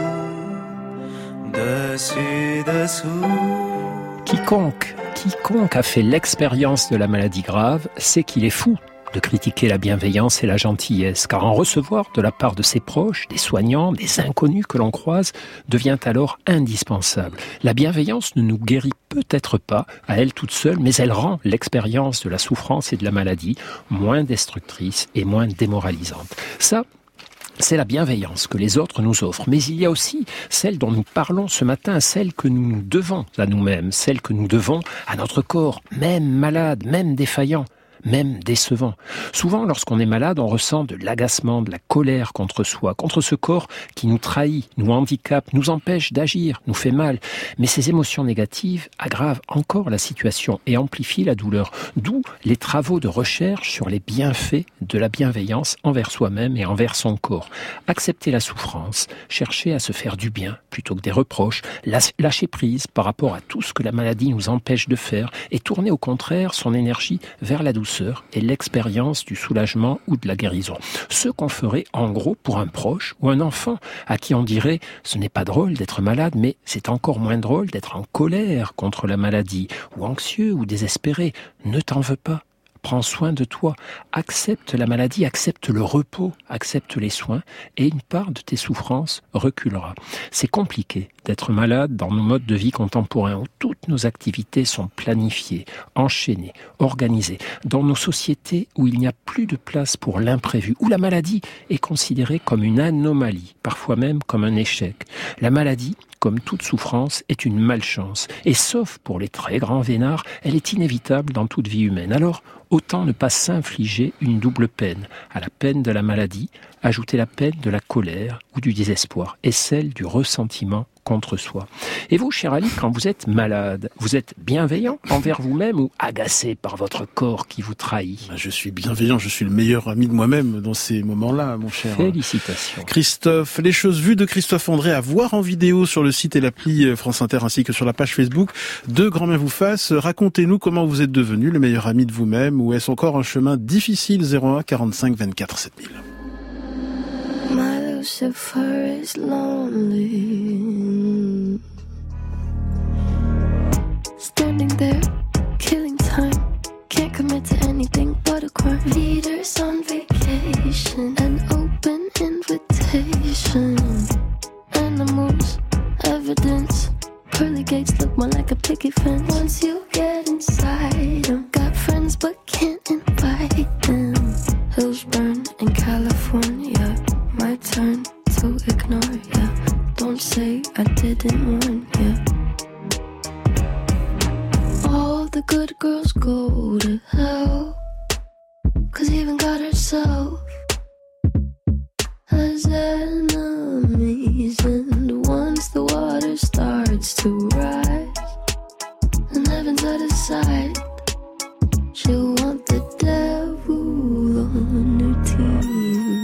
dessus, dessous. Quiconque a fait l'expérience de la maladie grave sait qu'il est fou de critiquer la bienveillance et la gentillesse, car en recevoir de la part de ses proches, des soignants, des inconnus que l'on croise, devient alors indispensable. La bienveillance ne nous guérit peut-être pas à elle toute seule, mais elle rend l'expérience de la souffrance et de la maladie moins destructrice et moins démoralisante. Ça, c'est la bienveillance que les autres nous offrent. Mais il y a aussi celle dont nous parlons ce matin, celle que nous nous devons à nous-mêmes, celle que nous devons à notre corps, même malade, même défaillant, même décevant. Souvent, lorsqu'on est malade, on ressent de l'agacement, de la colère contre soi, contre ce corps qui nous trahit, nous handicape, nous empêche d'agir, nous fait mal. Mais ces émotions négatives aggravent encore la situation et amplifient la douleur. D'où les travaux de recherche sur les bienfaits de la bienveillance envers soi-même et envers son corps. Accepter la souffrance, chercher à se faire du bien plutôt que des reproches, lâcher prise par rapport à tout ce que la maladie nous empêche de faire et tourner au contraire son énergie vers la douceur et l'expérience du soulagement ou de la guérison. Ce qu'on ferait en gros pour un proche ou un enfant à qui on dirait « ce n'est pas drôle d'être malade, mais c'est encore moins drôle d'être en colère contre la maladie ou anxieux ou désespéré. Ne t'en veux pas. Prends soin de toi, accepte la maladie, accepte le repos, accepte les soins et une part de tes souffrances reculera. » C'est compliqué d'être malade dans nos modes de vie contemporains où toutes nos activités sont planifiées, enchaînées, organisées, dans nos sociétés où il n'y a plus de place pour l'imprévu, où la maladie est considérée comme une anomalie, parfois même comme un échec. La maladie, comme toute souffrance, est une malchance. Et sauf pour les très grands vénards, elle est inévitable dans toute vie humaine. Alors, autant ne pas s'infliger une double peine. À la peine de la maladie, ajouter la peine de la colère ou du désespoir, et celle du ressentiment contre soi. Et vous, cher Ali, quand vous êtes malade, vous êtes bienveillant envers vous-même ou agacé par votre corps qui vous trahit ? Je suis bienveillant, je suis le meilleur ami de moi-même dans ces moments-là, mon cher. Félicitations. Christophe, les choses vues de Christophe André à voir en vidéo sur le site et l'appli France Inter ainsi que sur la page Facebook de Grand Bien vous fasse. Racontez-nous comment vous êtes devenu le meilleur ami de vous-même ou est-ce encore un chemin difficile 01 45 24 7000. My Lucifer is lonely, standing there, killing time, can't commit to anything but a crime. Leaders on vacation, an open invitation, animals, evidence, pearly gates look more like a picket fence. Once you get inside them, got friends but can't invite them. Hills burn in California, my turn to ignore ya. Don't say I didn't warn ya. All the good girls go to hell, 'cause even God herself has enemies. And once the water starts to rise and heaven's out of sight, she'll want the devil on her team.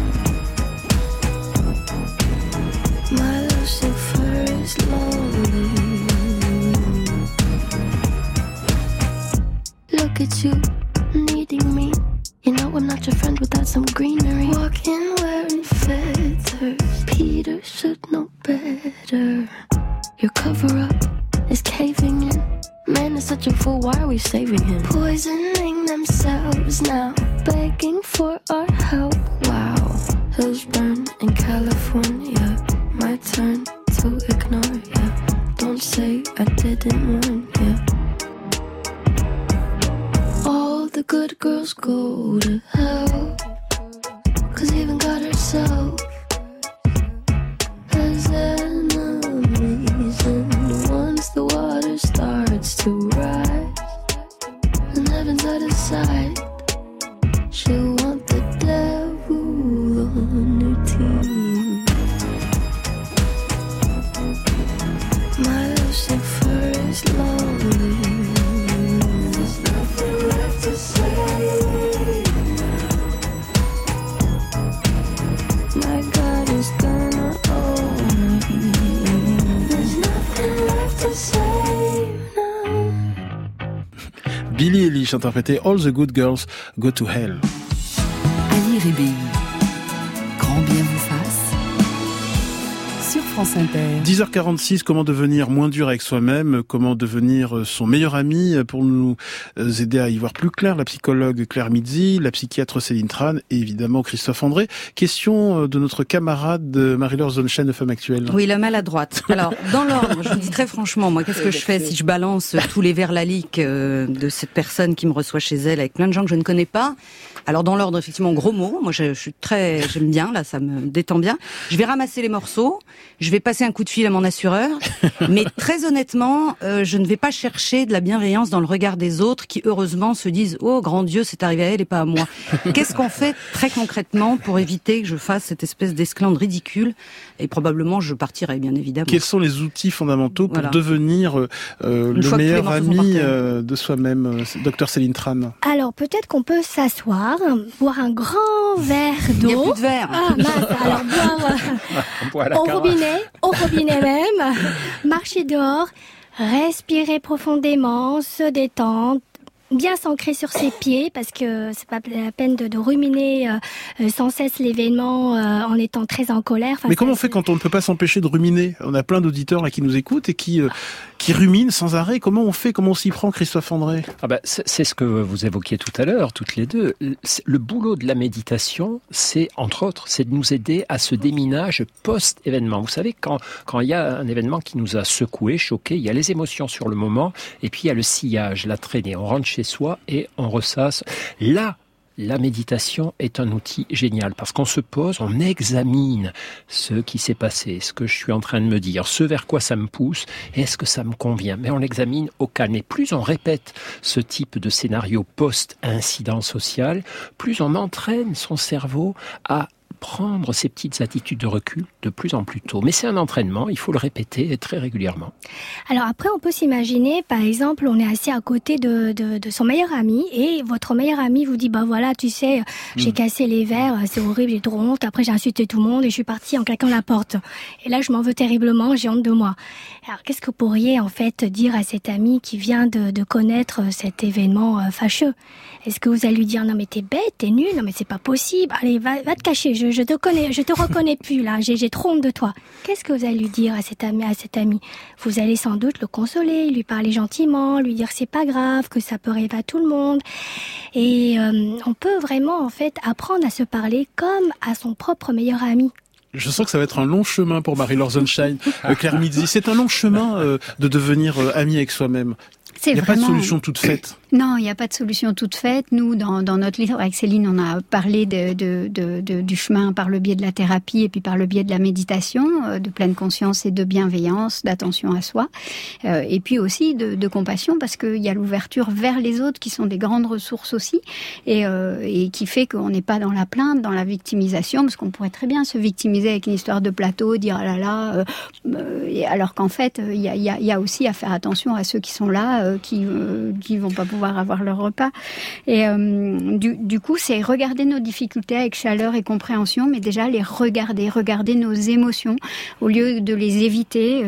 My Lucifer is lonely. Look at you, needing me. You know I'm not your friend without some greenery. Walking wearing feathers, Peter should know better. Your cover-up is caving in. Man is such a fool, why are we saving him? Poisoning themselves now, begging for our help. Wow, hills burn in California, my turn to ignore ya. Don't say I didn't warn ya. All the good girls go to hell, 'cause even God herself heaven's out of sight. She'll want the devil on her team. My Lucifer is lonely. There's nothing left to say. My God is gonna own me. There's nothing left to say now. Billie Eilish interprétait All the Good Girls Go to Hell. Ali Ribéi, grand bien vous fasse, sur France Inter. 10h46, comment devenir moins dur avec soi-même, comment devenir son meilleur ami, pour nous aider à y voir plus clair, la psychologue Claire Mizzi, la psychiatre Céline Tran et évidemment Christophe André. Question de notre camarade Marie-Laure Zonshine de Femme Actuelle. Oui, la maladroite. Alors, dans l'ordre, je vous dis très franchement, moi, qu'est-ce que je fais si je balance tous les vers laliques de cette personne qui me reçoit chez elle avec plein de gens que je ne connais pas? Alors, dans l'ordre, effectivement, gros mots. Moi, j'aime bien, là, ça me détend bien. Je vais ramasser les morceaux. Je vais passer un coup de fil à mon assureur. Mais très honnêtement, je ne vais pas chercher de la bienveillance dans le regard des autres qui, heureusement, se disent « Oh, grand Dieu, c'est arrivé à elle et pas à moi ». Qu'est-ce qu'on fait très concrètement pour éviter que je fasse cette espèce d'esclandre ridicule? Et probablement, je partirai, bien évidemment. Quels sont les outils fondamentaux pour devenir le meilleur ami de soi-même, docteur Céline Tran? Alors, peut-être qu'on peut s'asseoir, boire un grand verre d'eau. Il n'y a plus de verre. Ah, mince, alors boire au robinet même, marcher dehors, respirer profondément, se détendre, bien s'ancrer sur ses pieds, parce que c'est pas la peine de ruminer sans cesse l'événement en étant très en colère. Enfin, mais comment on fait quand on ne peut pas s'empêcher de ruminer? On a plein d'auditeurs là qui nous écoutent et qui ruminent sans arrêt. Comment on fait? Comment on s'y prend, Christophe André? C'est ce que vous évoquiez tout à l'heure, toutes les deux. Le boulot de la méditation, c'est, entre autres, c'est de nous aider à ce déminage post-événement. Vous savez, quand il y a un événement qui nous a secoué, choqué, il y a les émotions sur le moment, et puis il y a le sillage, la traînée. On rentre chez soi et on ressasse. Là, la méditation est un outil génial parce qu'on se pose, on examine ce qui s'est passé, ce que je suis en train de me dire, ce vers quoi ça me pousse, et est-ce que ça me convient? Mais on l'examine au calme. Et plus on répète ce type de scénario post-incident social, plus on entraîne son cerveau à prendre ces petites attitudes de recul de plus en plus tôt. Mais c'est un entraînement, il faut le répéter très régulièrement. Alors après, on peut s'imaginer, par exemple, on est assis à côté de son meilleur ami et votre meilleur ami vous dit, bah voilà, tu sais, j'ai cassé les verres, c'est horrible, j'ai trop honte, après j'ai insulté tout le monde et je suis partie en claquant la porte. Et là, je m'en veux terriblement, j'ai honte de moi. Alors qu'est-ce que vous pourriez en fait dire à cet ami qui vient de connaître cet événement fâcheux? Est-ce que vous allez lui dire, non mais t'es bête, t'es nul, non mais c'est pas possible, allez, va te cacher, je te reconnais plus là, j'ai trop honte de toi. Qu'est-ce que vous allez lui dire à cet ami? Vous allez sans doute le consoler, lui parler gentiment, lui dire c'est pas grave, que ça peut arriver à tout le monde. Et on peut vraiment en fait apprendre à se parler comme à son propre meilleur ami. Je sens que ça va être un long chemin pour Marie-Laure Zonshine, Claire Mizzi. C'est un long chemin de devenir ami avec soi-même. Il n'y a pas de solution toute faite. Non, il n'y a pas de solution toute faite. Nous, dans notre livre, avec Céline, on a parlé du chemin par le biais de la thérapie et puis par le biais de la méditation, de pleine conscience et de bienveillance, d'attention à soi. Et puis aussi de compassion, parce qu'il y a l'ouverture vers les autres qui sont des grandes ressources aussi, et qui fait qu'on n'est pas dans la plainte, dans la victimisation, parce qu'on pourrait très bien se victimiser avec une histoire de plateau, dire ah là là, alors qu'en fait, il y a aussi à faire attention à ceux qui sont là, qui vont pas pouvoir avoir leur repas. Et du coup, c'est regarder nos difficultés avec chaleur et compréhension, mais déjà les regarder nos émotions au lieu de les éviter.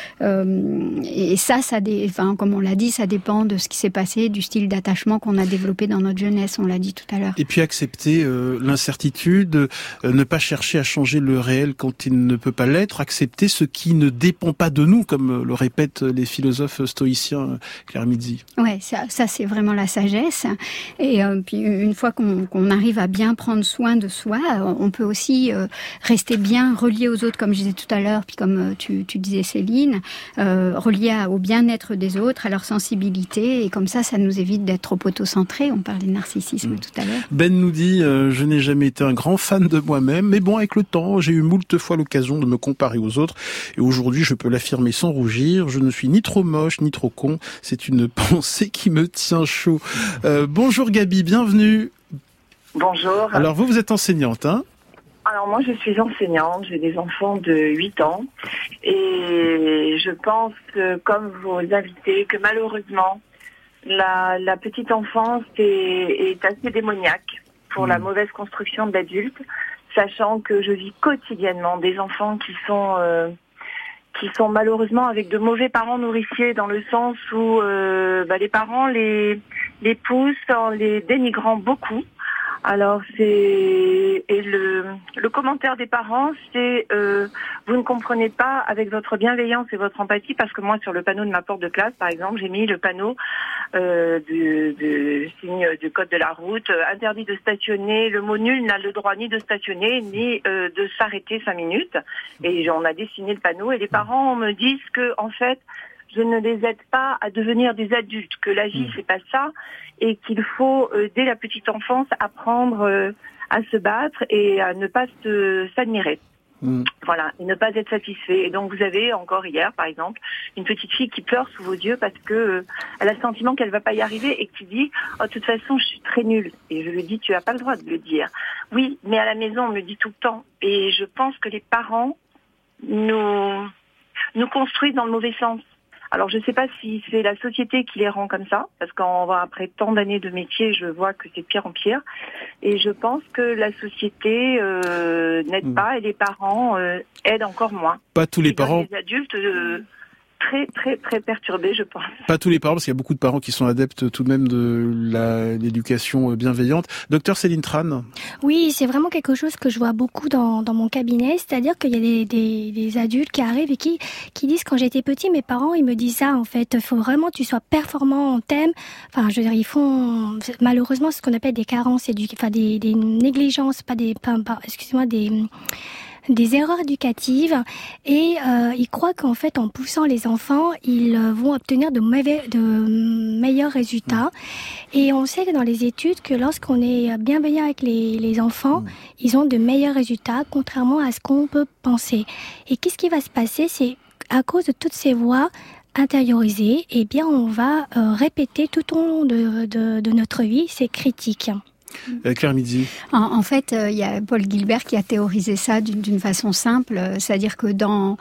Et ça comme on l'a dit, ça dépend de ce qui s'est passé, du style d'attachement qu'on a développé dans notre jeunesse, on l'a dit tout à l'heure. Et puis accepter l'incertitude, ne pas chercher à changer le réel quand il ne peut pas l'être, accepter ce qui ne dépend pas de nous, comme le répètent les philosophes stoïciens, Claire Mizzi. Ouais, ça c'est vraiment la sagesse. Et puis une fois qu'on arrive à bien prendre soin de soi, on peut aussi rester bien relié aux autres, comme je disais tout à l'heure, puis comme tu disais Céline, relié au bien-être des autres, à leur sensibilité, et comme ça nous évite d'être trop autocentré. On parlait de narcissisme tout à l'heure. Ben nous dit, je n'ai jamais été un grand fan de moi-même, mais bon, avec le temps, j'ai eu moult fois l'occasion de me comparer aux autres, et aujourd'hui, je peux l'affirmer sans rougir, je ne suis ni trop moche, ni trop con, c'est c'est une pensée qui me tient chaud. Bonjour Gabi, bienvenue. Bonjour. Alors vous êtes enseignante, hein ? Alors moi je suis enseignante, j'ai des enfants de 8 ans et je pense, comme vos invités, que malheureusement la petite enfance est assez démoniaque pour la mauvaise construction de l'adulte, sachant que je vis quotidiennement des enfants qui sont malheureusement avec de mauvais parents nourriciers, dans le sens où les parents les poussent en les dénigrant beaucoup. Alors le commentaire des parents, c'est vous ne comprenez pas avec votre bienveillance et votre empathie, parce que moi sur le panneau de ma porte de classe par exemple, j'ai mis le panneau de signe du code de la route, interdit de stationner, le mot nul n'a le droit ni de stationner ni de s'arrêter 5 minutes, et on a dessiné le panneau et les parents me disent que en fait je ne les aide pas à devenir des adultes, que la vie c'est pas ça, et qu'il faut dès la petite enfance apprendre à se battre et à ne pas s'admirer. Voilà, et ne pas être satisfait. Et donc vous avez encore hier, par exemple, une petite fille qui pleure sous vos yeux parce que elle a le sentiment qu'elle va pas y arriver et qui dit « Oh, de toute façon, je suis très nulle ». Et je lui dis « Tu as pas le droit de le dire ». Oui, mais à la maison, on me le dit tout le temps. Et je pense que les parents nous construisent dans le mauvais sens. Alors je ne sais pas si c'est la société qui les rend comme ça, parce qu'après tant d'années de métier, je vois que c'est de pire en pire. Et je pense que la société n'aide pas et les parents aident encore moins. Pas tous les parents. Les adultes très très très perturbés, je pense. Pas tous les parents, parce qu'il y a beaucoup de parents qui sont adeptes tout de même de l'éducation bienveillante. Docteur Céline Tran. Oui, c'est vraiment quelque chose que je vois beaucoup dans mon cabinet, c'est-à-dire qu'il y a des adultes qui arrivent et qui disent, quand j'étais petit, mes parents, ils me disent ça, en fait, il faut vraiment que tu sois performant en thème. Enfin, je veux dire, ils font malheureusement ce qu'on appelle des carences, des négligences, des erreurs éducatives, et ils croient qu'en fait en poussant les enfants ils vont obtenir de meilleurs résultats, et on sait que dans les études que lorsqu'on est bienveillant avec les enfants, ils ont de meilleurs résultats, contrairement à ce qu'on peut penser. Et qu'est-ce qui va se passer? C'est à cause de toutes ces voix intériorisées, eh bien on va répéter tout au long de notre vie ces critiques. Claire Midi. En fait, il y a Paul Gilbert qui a théorisé ça d'une façon simple, c'est-à-dire que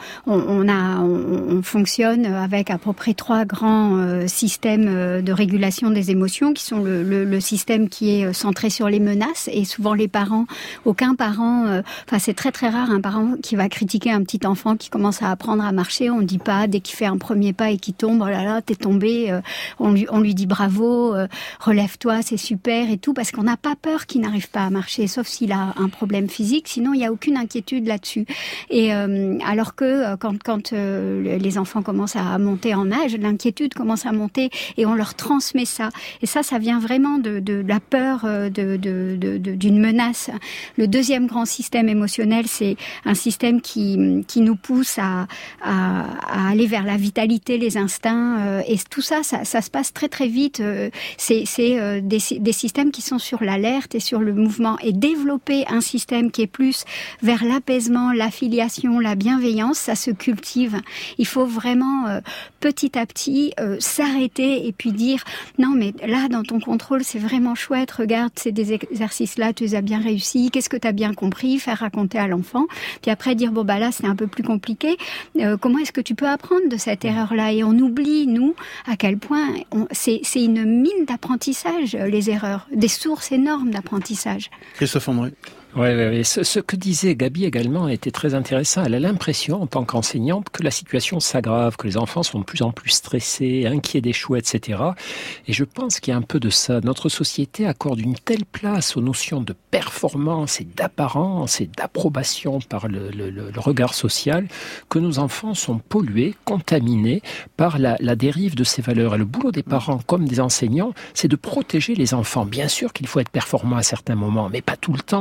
on fonctionne avec à peu près 3 grands systèmes de régulation des émotions, qui sont le système qui est centré sur les menaces, et souvent aucun parent, c'est très très rare un parent qui va critiquer un petit enfant qui commence à apprendre à marcher. On dit pas, dès qu'il fait un premier pas et qu'il tombe, oh là là, t'es tombé, on lui dit bravo, relève-toi, c'est super et tout, parce qu'on n'a pas peur qu'il n'arrive pas à marcher, sauf s'il a un problème physique, sinon il n'y a aucune inquiétude là-dessus. Et alors que quand les enfants commencent à monter en âge, l'inquiétude commence à monter et on leur transmet ça. Et ça vient vraiment de la peur d'une menace. Le deuxième grand système émotionnel, c'est un système qui nous pousse à aller vers la vitalité, les instincts, et tout ça se passe très très vite. C'est des systèmes qui sont sur l'alerte et sur le mouvement, et développer un système qui est plus vers l'apaisement, l'affiliation, la bienveillance, ça se cultive. Il faut vraiment petit à petit s'arrêter et puis dire non mais là dans ton contrôle c'est vraiment chouette, regarde ces exercices là tu les as bien réussis, qu'est-ce que tu as bien compris, faire raconter à l'enfant, puis après dire bon bah là c'est un peu plus compliqué, comment est-ce que tu peux apprendre de cette erreur là, et on oublie nous à quel point c'est une mine d'apprentissage, les erreurs, des sources énormes d'apprentissage. Christophe André. Oui. Ce que disait Gabi également était très intéressant. Elle a l'impression, en tant qu'enseignante, que la situation s'aggrave, que les enfants sont de plus en plus stressés, inquiets d'échouer, etc. Et je pense qu'il y a un peu de ça. Notre société accorde une telle place aux notions de performance et d'apparence et d'approbation par le regard social que nos enfants sont pollués, contaminés par la dérive de ces valeurs. Et le boulot des parents comme des enseignants, c'est de protéger les enfants. Bien sûr qu'il faut être performant à certains moments, mais pas tout le temps.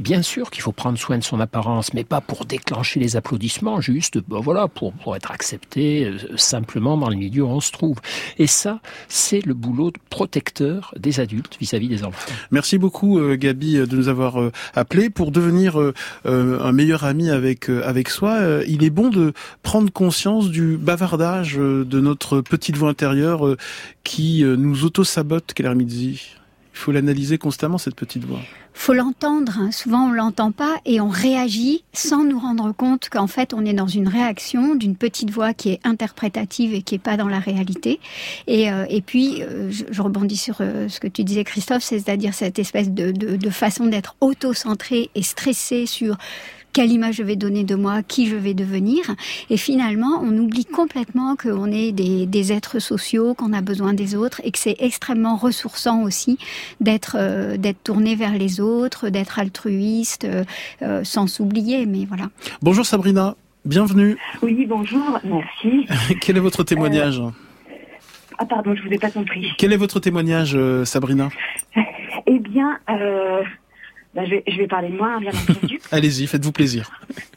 bien sûr qu'il faut prendre soin de son apparence, mais pas pour déclencher les applaudissements, juste pour être accepté simplement dans le milieu où on se trouve. Et ça, c'est le boulot protecteur des adultes vis-à-vis des enfants. Merci beaucoup Gabi de nous avoir appelé. Pour devenir un meilleur ami avec soi, il est bon de prendre conscience du bavardage de notre petite voix intérieure qui nous auto-sabote, Claire Mizzi. Il faut l'analyser constamment, cette petite voix. Faut l'entendre, hein. Souvent on l'entend pas et on réagit sans nous rendre compte qu'en fait on est dans une réaction d'une petite voix qui est interprétative et qui est pas dans la réalité. Et puis je rebondis sur ce que tu disais Christophe, c'est-à-dire cette espèce de façon d'être auto-centré et stressé sur quelle image je vais donner de moi, qui je vais devenir. Et finalement, on oublie complètement qu'on est des êtres sociaux, qu'on a besoin des autres et que c'est extrêmement ressourçant aussi d'être tourné vers les autres, d'être altruiste, sans s'oublier. Mais voilà. Bonjour Sabrina, bienvenue. Oui, bonjour, merci. Quel est votre témoignage ? Ah pardon, je vous ai pas compris. Quel est votre témoignage, Sabrina ? Eh bien... je vais parler de moi, bien entendu. Allez-y, faites-vous plaisir.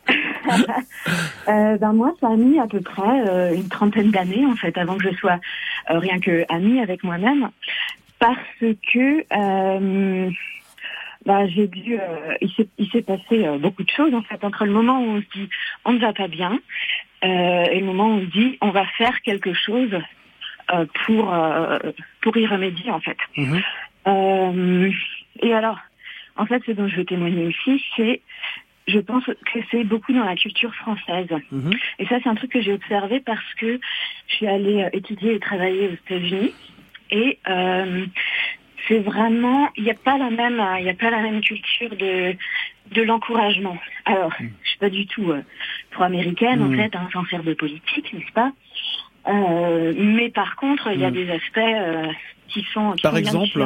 Moi, ça a mis à peu près une trentaine d'années, en fait, avant que je sois rien que amie avec moi-même. Parce que j'ai dû... il s'est passé beaucoup de choses, en fait, entre le moment où on se dit « on ne va pas bien » et le moment où on se dit « on va faire quelque chose pour y remédier, en fait. Et alors... En fait, ce dont je veux témoigner ici, je pense que c'est beaucoup dans la culture française. Et ça, c'est un truc que j'ai observé parce que je suis allée étudier et travailler aux États-Unis. Et c'est vraiment, il n'y a pas la même culture de l'encouragement. Alors, je suis pas du tout pro-américaine, en fait, sans faire de politique, n'est-ce pas? Mais par contre, il y a des aspects qui sont Par exemple,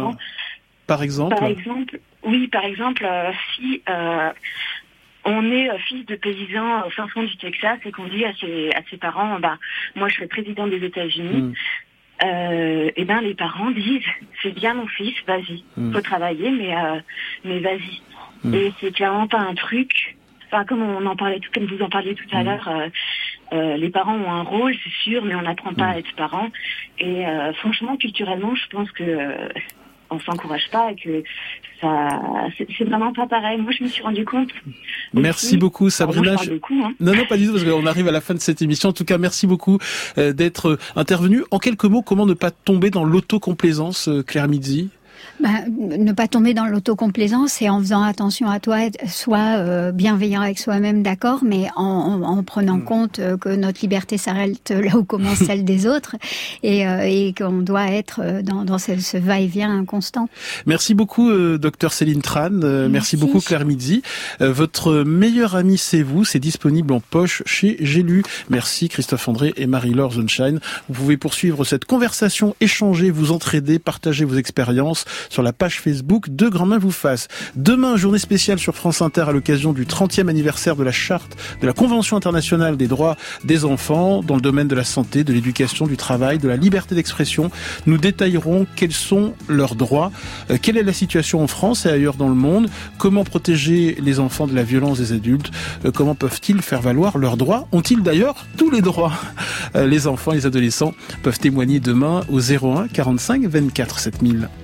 si on est fils de paysan au fin fond du Texas et qu'on dit à ses parents, moi je serai président des États-Unis, les parents disent, c'est bien mon fils, vas-y, faut travailler, mais vas-y. Et c'est clairement pas un truc. Comme vous en parliez tout à l'heure, les parents ont un rôle, c'est sûr, mais on n'apprend pas à être parent. Et franchement, culturellement, je pense que on s'encourage pas et que c'est vraiment pas pareil. Moi, je me suis rendu compte. Merci beaucoup, Sabrina. Moi, je parle beaucoup, hein. Non, pas du tout, parce qu'on arrive à la fin de cette émission. En tout cas, merci beaucoup d'être intervenu. En quelques mots, comment ne pas tomber dans l'autocomplaisance, Claire Mizzi ? Ne pas tomber dans l'autocomplaisance et en faisant attention à toi, soit bienveillant avec soi-même, d'accord, mais en prenant compte que notre liberté s'arrête là où commence celle des autres et qu'on doit être dans ce va-et-vient constant. Merci beaucoup, docteur Céline Tran. Merci beaucoup, Claire Mizzi. Votre meilleur ami, c'est vous. C'est disponible en poche chez J'ai lu. Merci, Christophe André et Marie-Laure Zonshine. Vous pouvez poursuivre cette conversation, échanger, vous entraider, partager vos expériences sur la page Facebook de Grand Main vous fasse. Demain, journée spéciale sur France Inter à l'occasion du 30e anniversaire de la charte de la Convention internationale des droits des enfants dans le domaine de la santé, de l'éducation, du travail, de la liberté d'expression. Nous détaillerons quels sont leurs droits, quelle est la situation en France et ailleurs dans le monde, comment protéger les enfants de la violence des adultes, comment peuvent-ils faire valoir leurs droits, ont-ils d'ailleurs tous les droits? Les enfants et les adolescents peuvent témoigner demain au 01 45 24 7000.